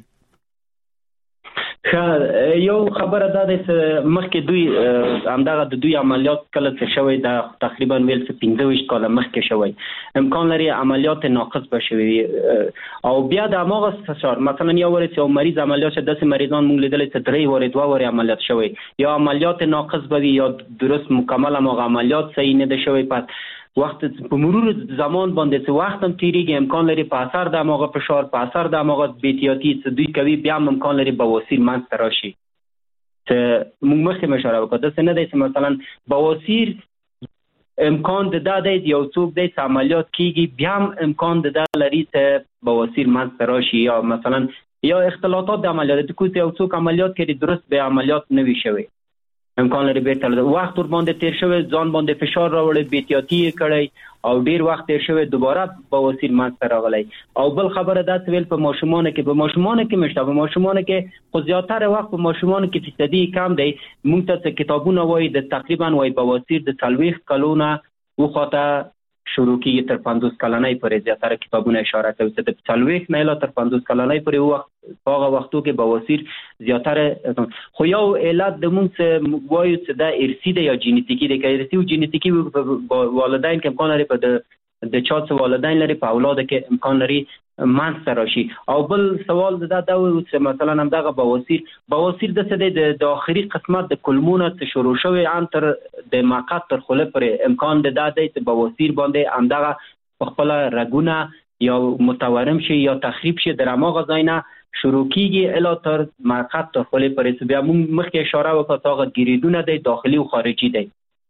یو خبره دا ده چې مخکې دوی همدغه د دوی عملیات کله چې شوی دا تقریبا ویل چې پنځه ویشت کاله مخکې شوی امکان لري عملیات ناقص به شوي او بیا د هماغه فشار مثلا یو ورځ یو مریض عملیات شد داسې مریضان موږ لیدلی چې درې ورې دوه ورې عملیات شوی یا عملیات ناقص به وي یا درست مکمل هماغه عملیات صحیح نه ده شوی. پس وخت په مرور زمان باندې چې وخت هم تیریږي امکان لري په اثر د هماغه فشار په اثر د هماغه بیتیاتي چې دوی کوي بیا هم امکان لري بواسیر منځته راشي. چې موږ مخکې مشوره وکړو داسې نه دی چې مثلا بواسیر امکان د دا دی یو څوک دی چې عملیات کیږي بیا هم امکان د دا لري چې بواسیر منځته راشي یا مثلا یا اختلاطات د عملیات د کوم یو څوک عملیات کړي درست به عملیات نه وي شوی امکان لري بیرته وخت ور باندې تیر شوی ځان باندې فشار راوړي بیتیاتي کړي او ډیر وخت تیر شوی دوباره بواسیر منځته راغلی. او بل خبره دا ویل په ماشومان کې په ماشومان کې مشته په ماشومان کې خو زیاتره وخت په ماشومان کې فیصدي کم دی. موږ ته کتابونه وایي د تقریبا وایي بواسیر د څلوېښت کلونه وخته شروع کیږي تر پنځوس کلنۍ پورې زیاتره کتابونه اشاره کوي چې د څلوېښت نه اله تر پنځوس کلنۍ پورې وخت په هغه وختو کې بواسیر زیاتره خو یو علت د موږ څه وایو چې دا ارثي دی یا جینیتیکي دی. که ارثي او جینیتیکي والدین کې امکان لري په د د چا څه والدین لري په اولاد کې امکان لري منځته راشي. او بل سوال دا دا و چې مثلا همدغه بواسیر بواسیر د څه دی د داخلي قسمت د کولمونه څخه شروع شوی ان تر د مقعد تر خوله پورې امکان د دا دی چې بواسیر باندې همدغه په خپل رګونه یا متورم شي یا تخریب شي در هماغه ځای نه شروع کیږي الی تر مقعد تر خوله پورې. بیا موږ مخکې اشاره وکړو چې هغه گریدونه دی داخلي و خارجی دی.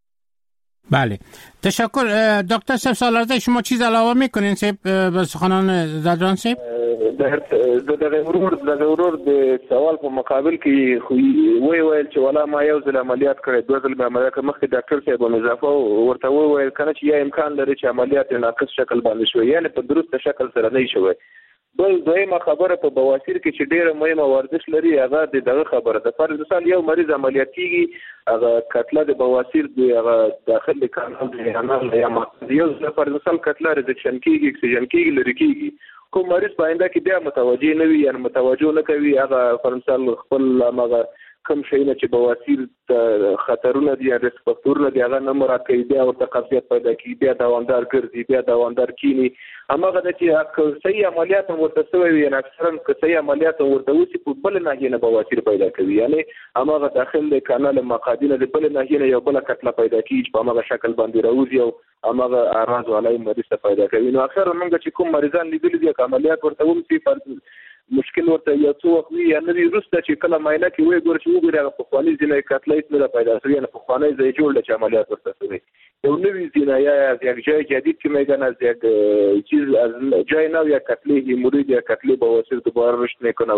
بله تشکر. دکتر صاحب سالارزه شما چیز علاوه میکنین صاحب به سخنان زدران صاحب؟ د دغه ورور دغه ورور د سوال په مقابل کې خو وی ویل چې ولا ما یو ځل عملیات کړی دوه ځل به عملیات مخکې ډاکټر صاحب هم اضافه ورته وویل کنه چې یا امکان لري چې عملیات ناقص شکل باندې شوی یعنی په درست شکل سره نه شوی. بل دویمه خبره په بواسیر کې چې ډیره مهمه ورزش لري هغه د دغه خبره ده. فرض مثال یو مریض عملیات کیږي هغه کتله د بواسیر دی هغه داخلي کانال دی انال یا یو فرض مثال کتله ریډکشن کیږي اکسیجن کیږي لري کیږي کوم مریض باندې کې بیا متوجه نه وي یا متوجه نه کوي هغه فرض مثال خپل هغه کم شي نه چې بواسیر خطرونه دي یا ریسک فاکتورونه دي هغه نه مراد کوي بیا ورته قبضیت پیدا کوي بیا دوامدار ګرځي بیا دوامدار کینی هماغه د چې صحیح عملیات ورته شوی وي نه اکثرا که صحیح عملیات ورته وسی په بل ناحیه نه بواسیر پیدا کوي یعنی هماغه داخل د کانال مقادینه د بل ناحیه نه یو بل کتله پیدا کیږي په هغه شکل باندې راوځي او هغه اراز ولای مریض پیدا کوي. نو اکثر موږ چې کوم مریضان لیدل دي عملیات ورته وسی مشکل ورته یو څو وخت وي یا نه وروسته چې کله معاینه کې وي ګور چې وګوري هغه په خواني ځینې کتلې نه پیدا شوی نه په خواني ځای جوړ د عملیات ورته شوی یو نوی ځینې یا یک جای جدید که میگن از یک چیز از جای نو یا کتلې هیمورید یا کتلې بواسیر دوباره رشد میکنه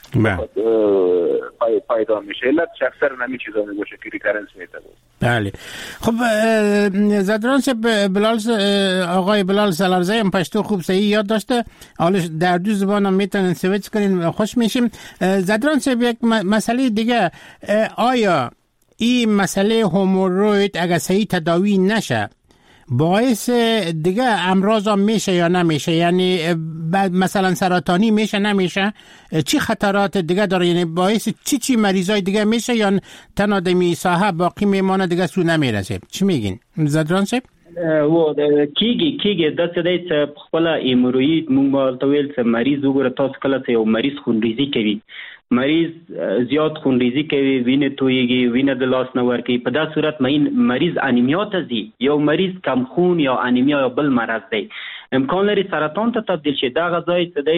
و پیدا میشه. علت اکثر نمی چیزا میگوشه که ریکارنس میده. بله خب زدران صاحب بلال آقای بلال سالارزی هم پشتو خوب صحیح یاد داشته حالا در دو زبان هم میتونن سویچ کنین خوش میشیم. زدران صاحب یک مسئله دیگه آیا این مسئله هوموروید اگر صحیح تداوی نشه باعث دیگه امراض هم میشه یا نمیشه یعنی مثلا سرطانی میشه نمیشه چی خطرات دیگه داره یعنی باعث چی چی مریضای دیگه میشه یا تنها دمی ساحه باقی میمانه دیگه سو نمیرسه چی میگین زدران صاحب؟ و کیږي کیږي د څه دی چې خپل ایموروید مونږ ته ویل چې مریض وګوره تاسو کله چې یو مریض خونریزي کوي مریض زیات خونریزي کوي وینه تویږي وینه د لاس نه ورکي په دا صورت مریض انیمیا ته ځي یو مریض کم خون یا انیمیا یا بل مرض دی امکان لري سرطان ته تبدیل شي دا غځای څه دی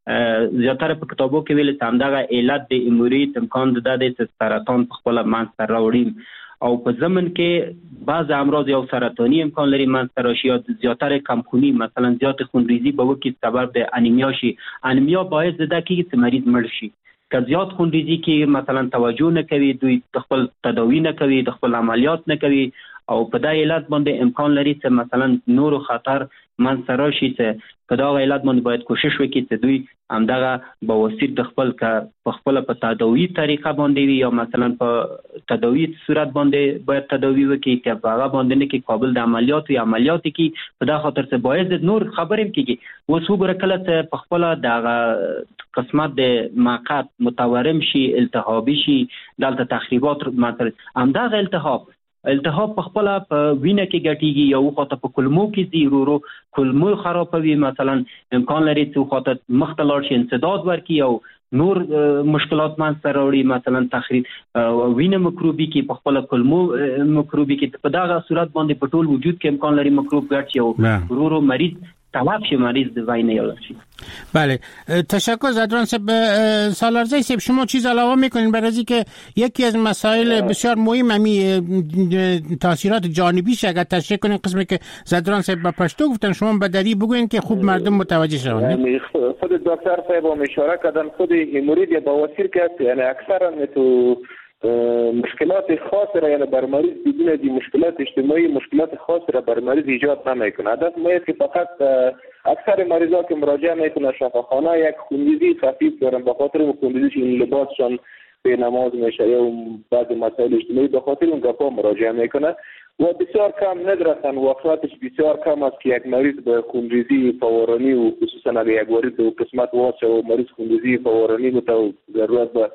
زیاتره په کتابو کې ویل چې همدغه علت د ایموریت امکان ده د سرطان په خپل منځ راوړي او په ضمن کې بعض امراض یا سرطانی امکان لري منځ راشي یا زیاتره کمخونی مثلا زیات خونریزی به وکي سبب د انیمیا شي. انیمیا باعث ده کیږي چې مریض مړ شي. که زیات خونریزی کې مثلا توجه نه کوي، دوی خپل تداوی نه کوي، د خپل عملیات نه کوي او په دای علت باندې امکان لري چې مثلا نور خطر منځ راشي چې په دا علت باندې باید کوشش وکړي چې دوی همدغه بواسیر د خپل په خپل په تداوی طریقه باندې وي یا مثلا په تداوی صورت باندې باید تداوی وکړي چې هغه باندې نه کې قابل د عملیات یا عملیات کې په دا خاطر چې باید نور خبریم کېږي اوس وګوره کله چې په خپل دغه قسمت د مقعد متورم شي التهابي شي دلته تخریبات مثلا همدغه التهاب التهاب په خپل په وینه کې ګټيږي یا خاطر په کلمو کې دی ورو کلمو خرابوي مثلا امکان لري چې خاطر مختلط شي انسداد ورکی او نور مشکلات منځ راوړي مثلا تخریب وینه مکروبي کې په خپل کلمو مکروبي کې په دغه صورت باندې په ټول وجود کې امکان لري مکروب ګټ شي او ورو مریض طلب شي مریض د وینه یاد شي. بله تشکر زدران صاحب. سالارزی صاحب شما چیز علاوه میکنین برای اینکه یکی از مسائل بسیار مهم همی تاثیرات جانبیش اگر تشریح کنین قسمی که زدران صاحب با پشتو گفتن شما به دری بگوین که خوب مردم متوجه شوند. خود دکتر صاحب هم اشاره کردن خود همورید یا بواسیر که یعنی اکثرا تو مشکلات خاص را یعنی بر مریض بدون دی مشکلات اجتماعی مشکلات خاص را بر مریض ایجاد نمیکنه. هدف ما است که فقط اکثر مریضا که مراجعه میکنه شفاخانه یک خونریزی خفیف دارن به خاطر اون خونریزیش این لباسشان به نماز میشه یا بعض مسائل اجتماعی به خاطر اون گپا مراجعه میکنه و بسیار کم ندرسن واقعاتش بسیار کم است که یک مریض به خونریزی فورانی و خصوصا اگر یک وارد به قسمت واسه و مریض خونریزی فورانی متو ضرورت به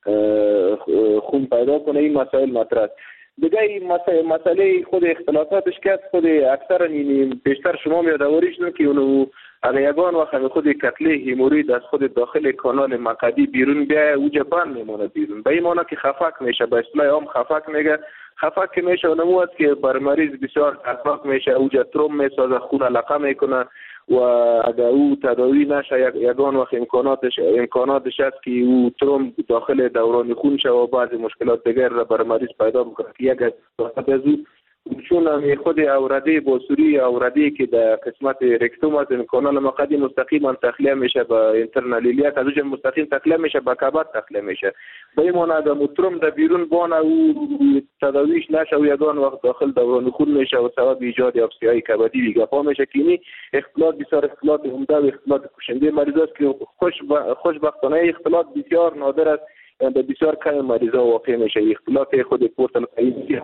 خون پیدا کنه این مسائل مطرح. دیگه این مسئله, مسئله خود اختلافاتش که خود اکثر این بیشتر شما یادآوری شدن که اونو اگر یگان وقت خود کتله همورید از خود داخل کانال مقعدی بیرون بیای او جبان میمونه بیرون به این معنی که خفک میشه به اصطلاح عام خفک میگه خفک میشه اونمو است که بر مریض بسیار خفک میشه او جتروم میسازه خون علقه میکنه و اگر او تداوی نشه یگان وقت امکاناتش امکاناتش است که او تروم داخل دوران خون شه و بعضی مشکلات دیگر را بر مریض پیدا بکنه که یک از چون هم خود اورده باسوری اورده که در قسمت رکتوم از کانال مقعدی مستقیما تخلیه میشه با اینترنالیلیت از اونجا مستقیم تخلیه میشه با کبد تخلیه میشه به این معنی اگر متروم در بیرون بانه او تداویش نشه و یگان وقت داخل دوران خون میشه و سبب ایجاد افسیای کبدی دیگه پا میشه که اینی اختلاط بسیار اختلاط عمده و اختلاط کشنده مریض است که خوش خوشبختانه اختلاط بسیار نادر است یعنی بسیار کم مریضا واقع میشه اختلاط خود پورتال قیمی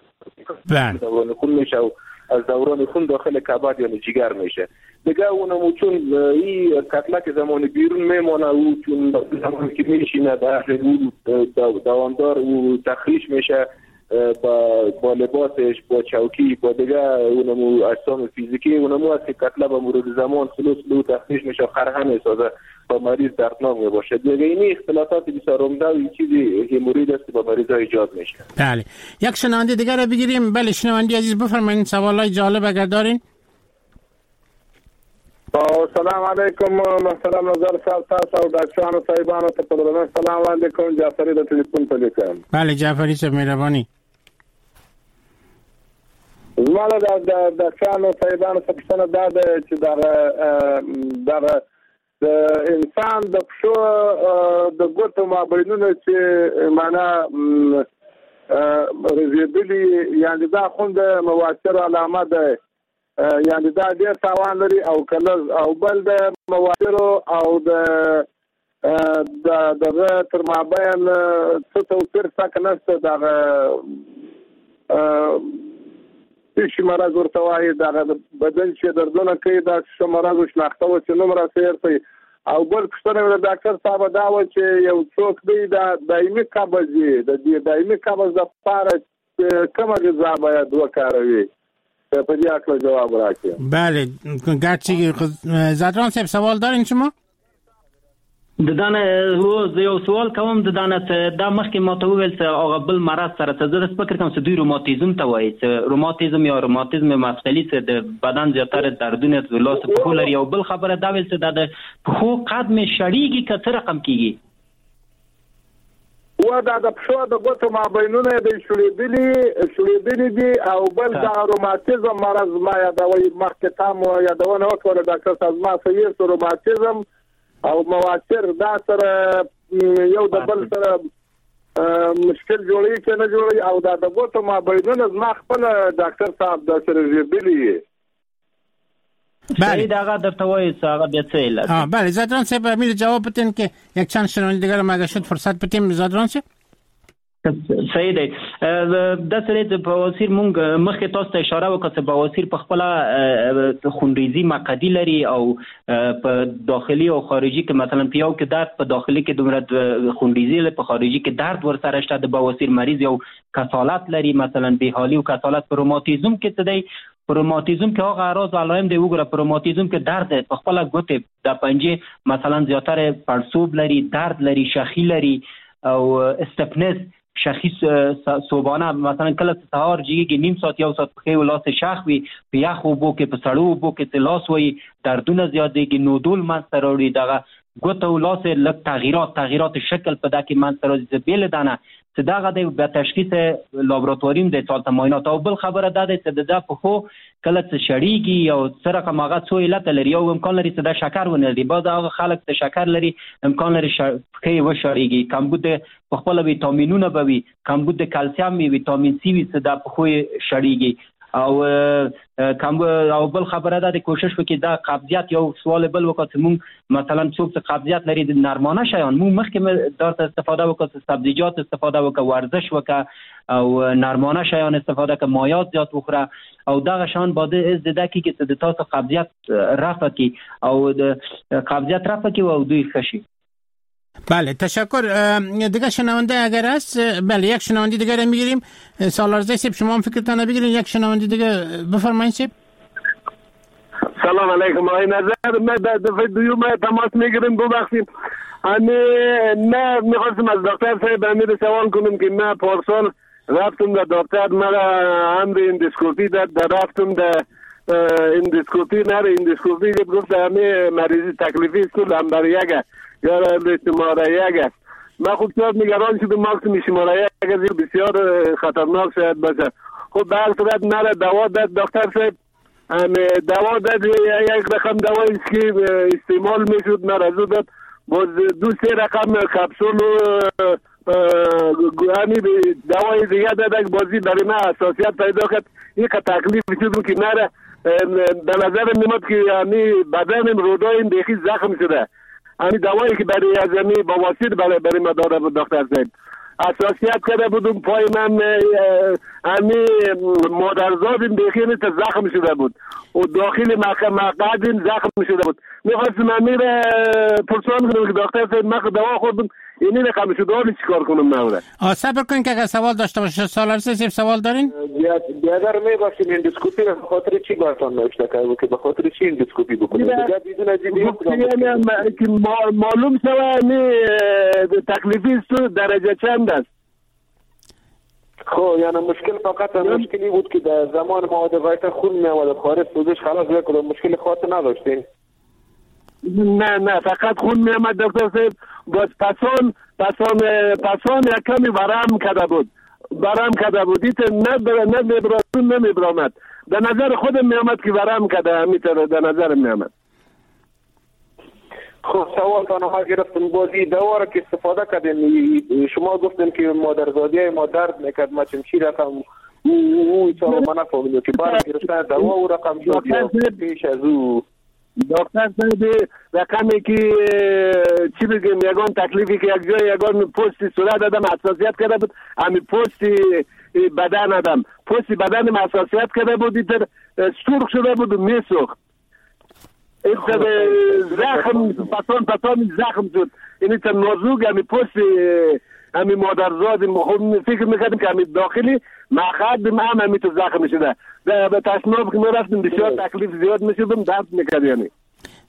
دوران خون میشه و از دوران خون داخل کبد یعنی جگر میشه دیگه اونم چون این کتلک زمان بیرون میمونه او چون زمانی که میشینه در دوامدار او تخریش میشه با با لباسش با چوکی با دیگه اونم اجسام فیزیکی اونم است که کتله به مرور زمان سلو سلو تخریش میشه خرها میسازه با مریض دردناک میباشه دیگه این اختلافات بسیار عمده و این چیزی همورید است که با مریضا ایجاد میشه. بله یک شنونده دیگر رو بگیریم. بله شنونده عزیز بفرمایید سوالای جالب اگر دارین. سلام علیکم محترم نظر صاحب تاسو او ډاکټرانو صاحبانو ته په سلام علیکم جعفری د ټلیفون په لیکم. بله جعفری صاحب مهرباني. زماله د ډاکټرانو صاحبانو څخه څنګه دا چې دا دا د انسان د پښو د ګوتو مابینونه چې معنا رزیدلی یعنی دا خوند موثر علامه ده یعنی دا ډیر تاوان لري او کله او بل د موثر او د د دغه تر مابین څه توپیر څه نشته دا هیڅ مرض ورته وایي دا بدن چې دردونه کوي دا څه مرض شناخته و چې نوم راځي او بل څنګه ډاکټر صاحب دا و چې یو څوک دی دا دایمي قبض دی د دې دایمي قبض د لپاره کومه غذا باید وکاروي په دې اړه جواب راکړئ. بله ګټي زدران صاحب سوال دارین شما؟ ددانه و یو سوال کوم ددانه د مخکې ماته وویل چې هغه بل مرض سره څه زه فکر کوم چې دوی روماتیزم ته وایي چې روماتیزم یا روماتیزم مفصلی چې د بدن زیاتره دردونه د لاس په خو لري. یو بل خبره دا ویل چې د خو قدم شړیږي که څه رقم کیږي و دا د پښو د ګوتو مابینونه د شړېدلي شړېدلي دي او بل د روماتیزم مرض ما یادوي مخکې تا مو یادونه وکړه ډاکټر صاحب ما سیر روماتیزم او مواتر دا سره یو د بل سره مشکل جوړي چې نه جوړي او دا د ګوتو مابینونه ما خپل ډاکټر صاحب د سره ژبلي بله دقیقا در توای ساقه بیاد سیل آه بله زادران صاحب امیر جواب بتین که یک چند شنوانی دیگر ما اگر شد فرصت بتیم زادران صاحب صحیح دی د سره د بواسیر مونږ مخکې تاسو ته اشاره وکړه چې بواسیر په خپل خونریزي مقدی لري او په داخلي او خارجي کې مثلا پیاو کې درد په داخلي کې دومره خونریزي لري په خارجي کې درد ور سره شته. د بواسیر مریض یو کسالت لري مثلا بیحالی او کسالت. په روماتیزم کې څه دی؟ په روماتیزم کې هغه اعراض علائم دی وګوره. په روماتیزم کې درد په خپل ګوتې د پنجې مثلا زیاتره پړسوب لري، درد لري، شخی لري او استفنس شخص صوبانه مثلا کله سهار جیږي نیم ساعت یو ساعت په ولاس شاخ وي په یخ وبو کې په سړو وبو کې لاس وي دردونه زیاتېږي نودول منځ راوړي دغه ګوتو لاس لک تغیرات تغیرات شکل په دکې منځ راځي بیل دانه چې دغه د به تشخیص لابراتواریم د سالت معاینات. او بل خبره ده چې د په خو کله چې شړیږي او سره کومه څو علت لري او امکان لري چې د شکر ونلري. بعض هغه خلک چې شکر لري امکان لري کې و شړیږي. کمبود په خپل ویټامینونه به وي، کمبود کلسیم وي، ویټامین سی وي چې د په خو شړیږي. او کم او بل خبره ده د کوشش وکړي دا قبضیت یو سوال بل وکړو مونږ مثلا څوک چې قبضیت لري د نرمانه شیان مونږ مخکې درته استفاده وکړو، سبزیجات استفاده وکړو، ورزش وکړو او نرمانه شیان استفاده وکړو، مایعات زیات وخوره او دغه شان باید از د کی کې د تاسو قبضیت رفع کی او د قبضیت رفع کی او دوی خشي. بله تشکر. دیگه شنونده اگر هست بله یک شنونده دیگر میگیریم. سالارزه سیب شما هم فکرتان بگیرین. یک شنونده دیگه بفرمایید سیب. سلام علیکم آقای نظر، من در دفعه دوم تماس میگیریم ببخشید. امی نه میخواستم از دکتر صاحب امیر سوال کنم که من پارسال رفتم در دکتر مرا امر اندوسکوپی داد، در رفتم در اندوسکوپی نره اندوسکوپی گفت همه مریضی تکلیفی است لمبر یکه یا شماره یک است. من خوب شاید نگران شدم ماکسیم شماره یک است بسیار خطرناک شاید باشه. خب به هر صورت مرا دوا داد دکتر صاحب، دوا داد یک رقم دوایی است که استعمال میشد مرا زود داد، باز دو سه رقم کپسول گوهانی دوایی دیگه داد بازی برای من حساسیت پیدا کرد. یک تکلیف شدم که مرا به نظر میاد که یعنی بدنم رودایم دیگه زخم شده. امی دوایی که برای از امی بواسیر برای برای ما داره بود دکتر صاحب حساسیت کرده بودم پای من امی مادرزادیم دیگه نیست زخم شده بود و داخل مقعدیم زخم شده بود. میخواستم امی را پرسان کنم که دکتر صاحب من دوا خوردم اینی رقم شده حالی چیکار کنم نوره. آه صبر کنین که اگر سوال داشته باشه سالارزه سیب سوال دارین؟ بیادر میباشیم اندوسکوپی به خاطر چی براتان نوشته که که به خاطر چی اندوسکوپی بکنیم؟ دیگه بیدون از این معلوم شوه امی تکلیفی است درجه چند است؟ خب یعنی مشکل فقط مشکلی بود که در زمان مواد خون میآمد خارج سوزش خلاص بکنه، مشکل خاطر نداشتین؟ نه نه فقط خون میآمد دکتر صاحب. باز پسان پسان پسان یک کمی ورم کرده بود ورم کرده بود ایت نه نه میبراسون نه میبرامد. در نظر خودم میآمد که ورم کرده همیتر در نظر میآمد. خب سوال تنها گرفتم بازی دوا را که استفاده کردیم شما گفتیم که مادرزادی ما درد میکرد ما چمچی رقم او چرا ما نفهمیدیم که بعد گرفتن دوا و رقم شد یا پیش از او دکتر صاحب رقمی که چی بگیم یگان تکلیفی که یک جای یگان پوستی صورت دادم حساسیت کرده بود امی پوستی بدن دادم پوستی بدن حساسیت کرده بود دیتر سرخ شده بود و می سخت ایتا زخم پسان پسان زخم شد اینی تا نازوگ امی پوستی امی مادرزاد خود فکر میکردیم که امی داخلی مخدم هم امی تو زخم شده به تصنیف که میرفتیم بسیار تکلیف زیاد میشدم درد میکرد. یعنی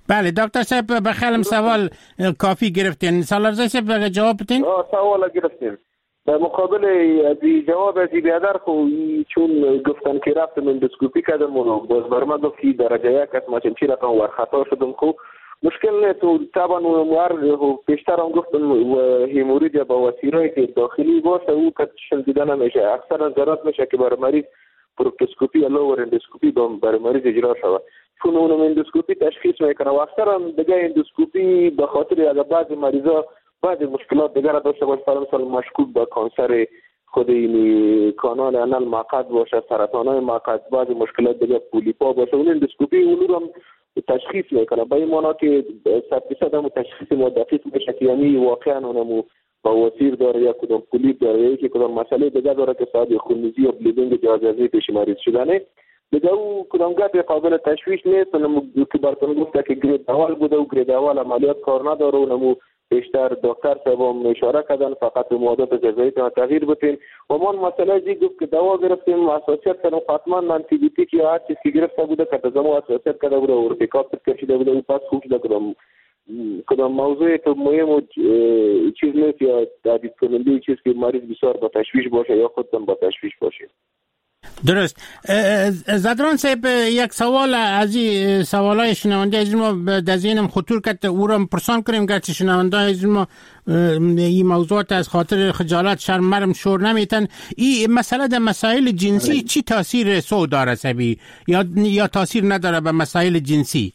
بله دکتر صاحب بخیرم سوال کافی گرفتین. سالارزای صاحب جواب بدین؟ سوال گرفتین. در مقابل از جواب از بیادر خو چون گفتن که رفتم اندوسکوپی کردم و باز برما گفت که درجه یک است ما چی رقم ور خطا شدم خو مشکل نه تو طبعا مر پیشتر هم گفتم هیمورید یا بواسیری که داخلی باشه او که شدیدن نمیشه اکثرا ضرورت میشه که برای مریض پروکتوسکوپی یا لور اندوسکوپی برای مریض اجرا شود چون اونم اندوسکوپی تشخیص میکنه و اکثرا دیگه اندوسکوپی به خاطر از بعضی مریضا بعضی مشکلات دیگر داشته باشه مثلا مشکوک به کانسر خود این کانال انال مقعد باشه سرطانای مقعد بعضی مشکلات دیگه پولیپا باشه اون اندوسکوپی اون رو هم تشخیص میکنه به این معنی که صد درصد هم تشخیص ما دقیق میشه که یعنی واقعا اونم بواسیر داره یا کدام پولیپ داره یا که کدام مسئله دیگه داره که صاحب خونریزی یا بلیدینگ جاذبه پیش مریض شدنه دیگه او کدام گپ قابل تشویش نیست اونم که براتون گفته که گرید اول بوده و گرید اول عملیات کار نداره اونم بیشتر دکتر صاحب هم اشاره کردن فقط معادلات غذایی تا تغییر بدین و ما مسئله دی گفت که دوا گرفتیم اساسیت کردن حتما آنتی بیوتیک یا هر چیزی که گرفته بوده که تزمو اساسیت کرده بوده و ارتکاب کشیده بوده و پس خوب شده کدام کدام موضوع تو مهم چیز نیست یا تعدید کننده چیز که مریض بسیار با تشویش باشه یا خودتون با تشویش باشه. درست. زدران صاحب یک سوال از این سوالای شنونده از ما در ذهنم خطور کرد او را پرسان کنیم گرچه شنونده از ما این موضوعات از خاطر خجالت شرم مرم شور نمیتن. این مسئله در مسائل جنسی چی تاثیر سو داره سبی یا یا تاثیر نداره به مسائل جنسی؟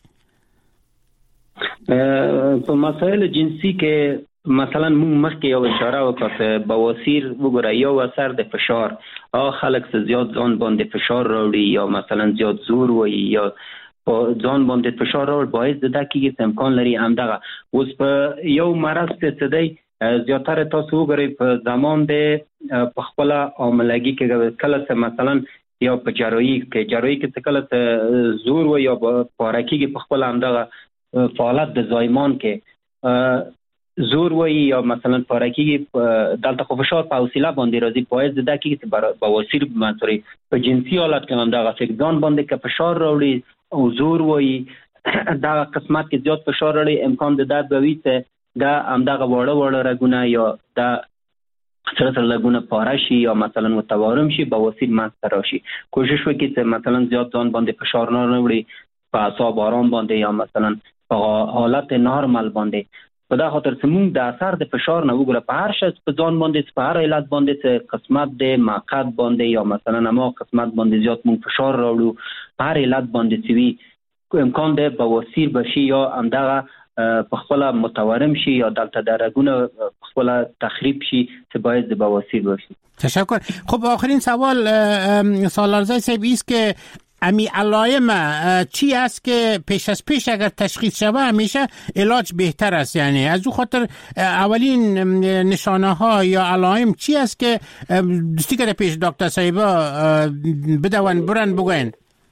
په مسائل جنسی کې مثلا مون مخکې یو اشاره وکړه بواسیر وګوره یو اثر د فشار او خلک څه زیات ځان باندې فشار راوړي یا مثلا زیات زور وایي یا ځان باندې فشار راوړي باعث ده چې امکان لري همدغه اوس په یو مرض څه دی زیاتره تاسو وګورئ په زمان د په خپل عاملګي کې کله څه مثلا یا په جراحي کې جراحي کې کله څه زور وایي یا پارکیږي په خپل همدغه فعالیت د زایمان کې زور وایي یا مثلا پارکیږي دلته خو فشار په حوصله باندې راځي باعث ده چې بواسیر منصوري په جنسي حالت کې همدغه ځان باندې کې فشار راوړي او زور وایي دا قسمت کې زیات فشار راوړي امکان ده درد به وي چې دا همدغه واړه واړه رګونه یا دا سره سره لګونه پاره شي یا مثلا متوارم شي بواسیر منځ راشي کوشش وکړئ چې مثلا زیات ځان باندې فشار نه راوړي په اعصاب آرام باندې یا مثلا په حالت نارمل باندې په دا خاطر چې موږ د اثر د فشار نه وګوره په هر شخص په ځان باندې په هر علت باندې چې قسمت د مقعد باندې یا مثلا نما قسمت باندې زیات موږ فشار راوړو په هر علت باندې چې وي امکان ده بواسیر بشي یا همدغه په خپل متورم شي یا دلته درګونه په خپل تخریب شي چې باید د بواسیر بشي. تشکر. خب آخرین سوال سالارزای صاحب است که امی علائم چی است که پیش از پیش اگر تشخیص شود همیشه علاج بهتر است یعنی از او خاطر اولین نشانه ها یا علائم چی است که دوستی که پیش دکتر صاحبا بدون برن بگوین؟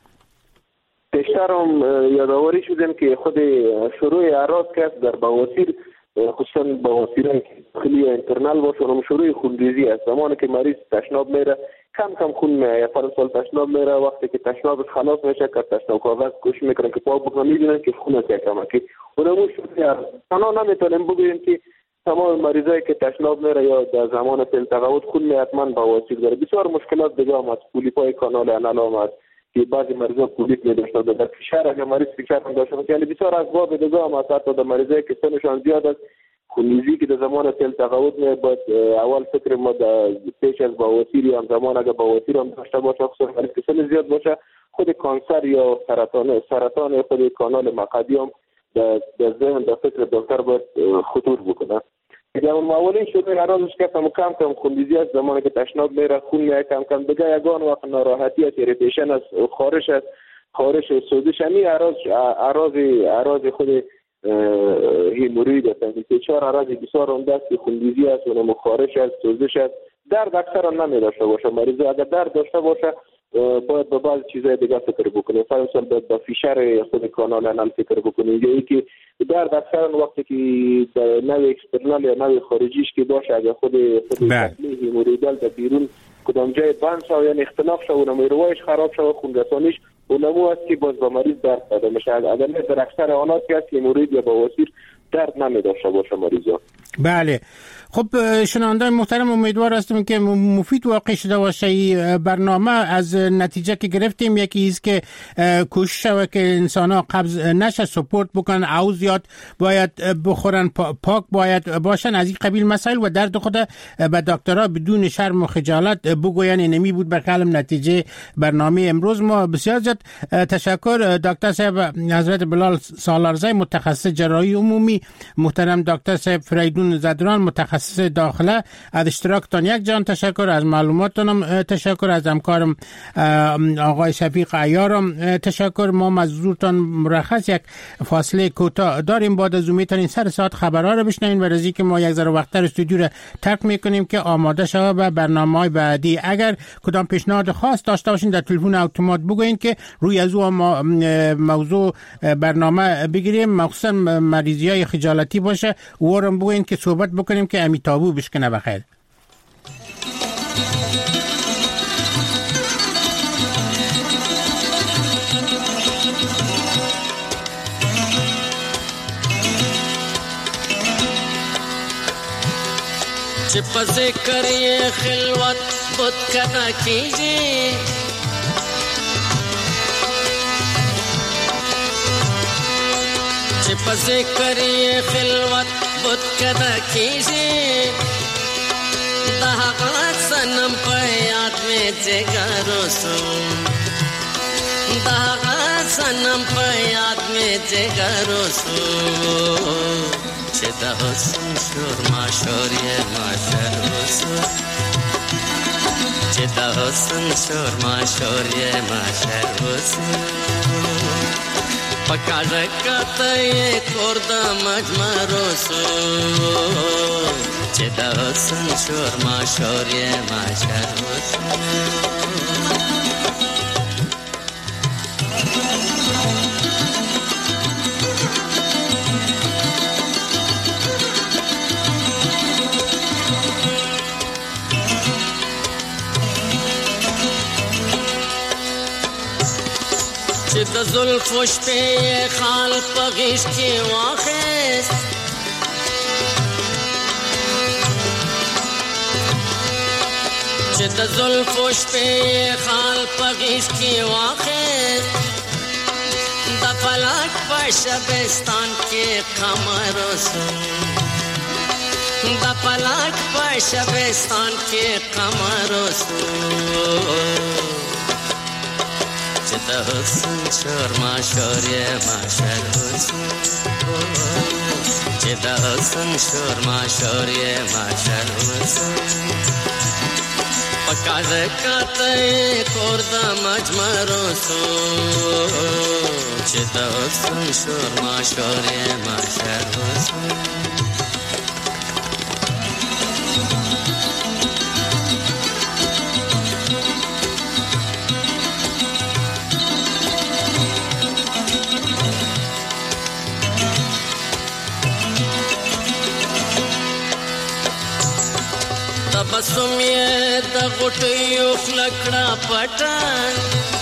پیشتر هم یادآوری شدیم که خود شروع اعراض که در بواسیر خصوصا بواسیرهای داخلی اینترنال باشه اونم شروع خونریزی است زمانی که مریض تشناب میره کم کم خون میاد فرض تشناب میره وقتی که تشنابش خلاص میشه که تشناب کاغذ کوشش میکنه که پاک بکنه میبینن که خون کمه که اونم شروع تنها نمیتونیم بگوییم که تمام مریضایی که تشناب میره یا در زمان فیل تقاعد خون میاد حتما بواسیر داره بسیار مشکلات دیگه هم از پولیپای کانال انال هم است که بعضی مریضا پولیپ می‌داشتند در فشار اگر مریض فشار هم داشته باشه یعنی بسیار اسباب دیگه هم هست حتی در مریضایی که سنشان زیاد است خونریزی که در زمان فیل تقاعد میاد اول فکر ما پیش از بواسیر یا زمان اگر بواسیر هم داشته باشه خصوصا مریض که سن زیاد باشه خود کانسر یا سرطان سرطان خود کانال مقعدی هم در ذهن در فکر دکتر باید خطور بکنه. اگر اون اولین شروع اعراضش که کم کم کم خونریزی است زمانی که تشناب میره خون میاد کم کم دیگه یگان وقت ناراحتی است ایریتیشن است خارش است خارش سوزش همین اعراض اعراض اعراض خود هیمورید است که چهار اعراض بسیار عمده است که خونریزی است و خارش است سوزش است درد اکثرا نمیداشته باشه مریض اگر درد داشته باشه باید به بعض چیزای دیگه فکر بکنه مثلا باید به فشار خود کانال انال فکر بکنه یا اینکه درد اکثرا وقتی که نوع اکسترنال یا نوع خارجیش که باشه اگر خود خود هیموریدال در بیرون کدام جای بند شو یا اختلاف شو و روایش خراب شو خونرسانیش اونمو است که باز با مریض درد پیدا میشه. اگر در اکثر حالات که است هیمورید یا بواسیر درد نمیداشته باشه مریضا. بله. خب شنوندگان محترم، امیدوار هستم که مفید واقع شده باشه برنامه. از نتیجه که گرفتیم یکی است که کوشش شود که انسان ها قبض نشه، سپورت بکنن، او زیاد باید بخورن، پاک باید باشن، از این قبیل مسائل و درد خود به دکترها بدون شرم و خجالت بگوین. اینمی بود برکلم نتیجه برنامه امروز ما. بسیار زیاد تشکر دکتر صاحب حضرت بلال سالارزی متخصص جراحی عمومی، محترم دکتر صاحب فریدون زدران متخصص داخله. از اشتراکتان یک جان تشکر، از معلوماتتان تشکر، از همکارم آقای شفیق عیارم تشکر. ما از حضورتان مرخص یک فاصله کوتاه داریم، بعد از میتونین سر ساعت خبرها رو بشنوین و رزی که ما یک ذره وقت‌تر استودیو رو ترک میکنیم که آماده شوه به برنامه‌های بعدی. اگر کدام پیشنهاد خاص داشته باشین در تلفن اتومات بگوین که روی از او موضوع برنامه بگیریم، مخصوصا مریضی‌های خجالتی باشه ورم بگوین که صحبت بکنیم که امی تابو بشکنه. بخیر. چه پس کریے خلوت بت کنا کیجیے چه پس کریے خلوت بت کنا کیجیے دہاغات سنم پیاد میں جگارو سو دہاغات سنم پیاد میں جگارو سو چدا حسن شور ما شوریه ما شروسو چدا حسن شور ما شوریه ما شروسو پکا رکتا یہ کوردا مجمروسو چدا حسن شور ما شوریه ما شروسو د زلفوش په خال پغیش کې واخست چې د زلفوش په خال پغیش کې واخست د فلک په شبستان کې قمر وسو د فلک په شبستان کې قمر وسو چدا حسن شور ما شوریه ما شروسو چدا حسن شور ما شوریه ما شروسو پکا زکاته کوردا مجمروسو چدا حسن شور ما شوریه ما شروسو تبسم یې د غټیو خلکړه پټان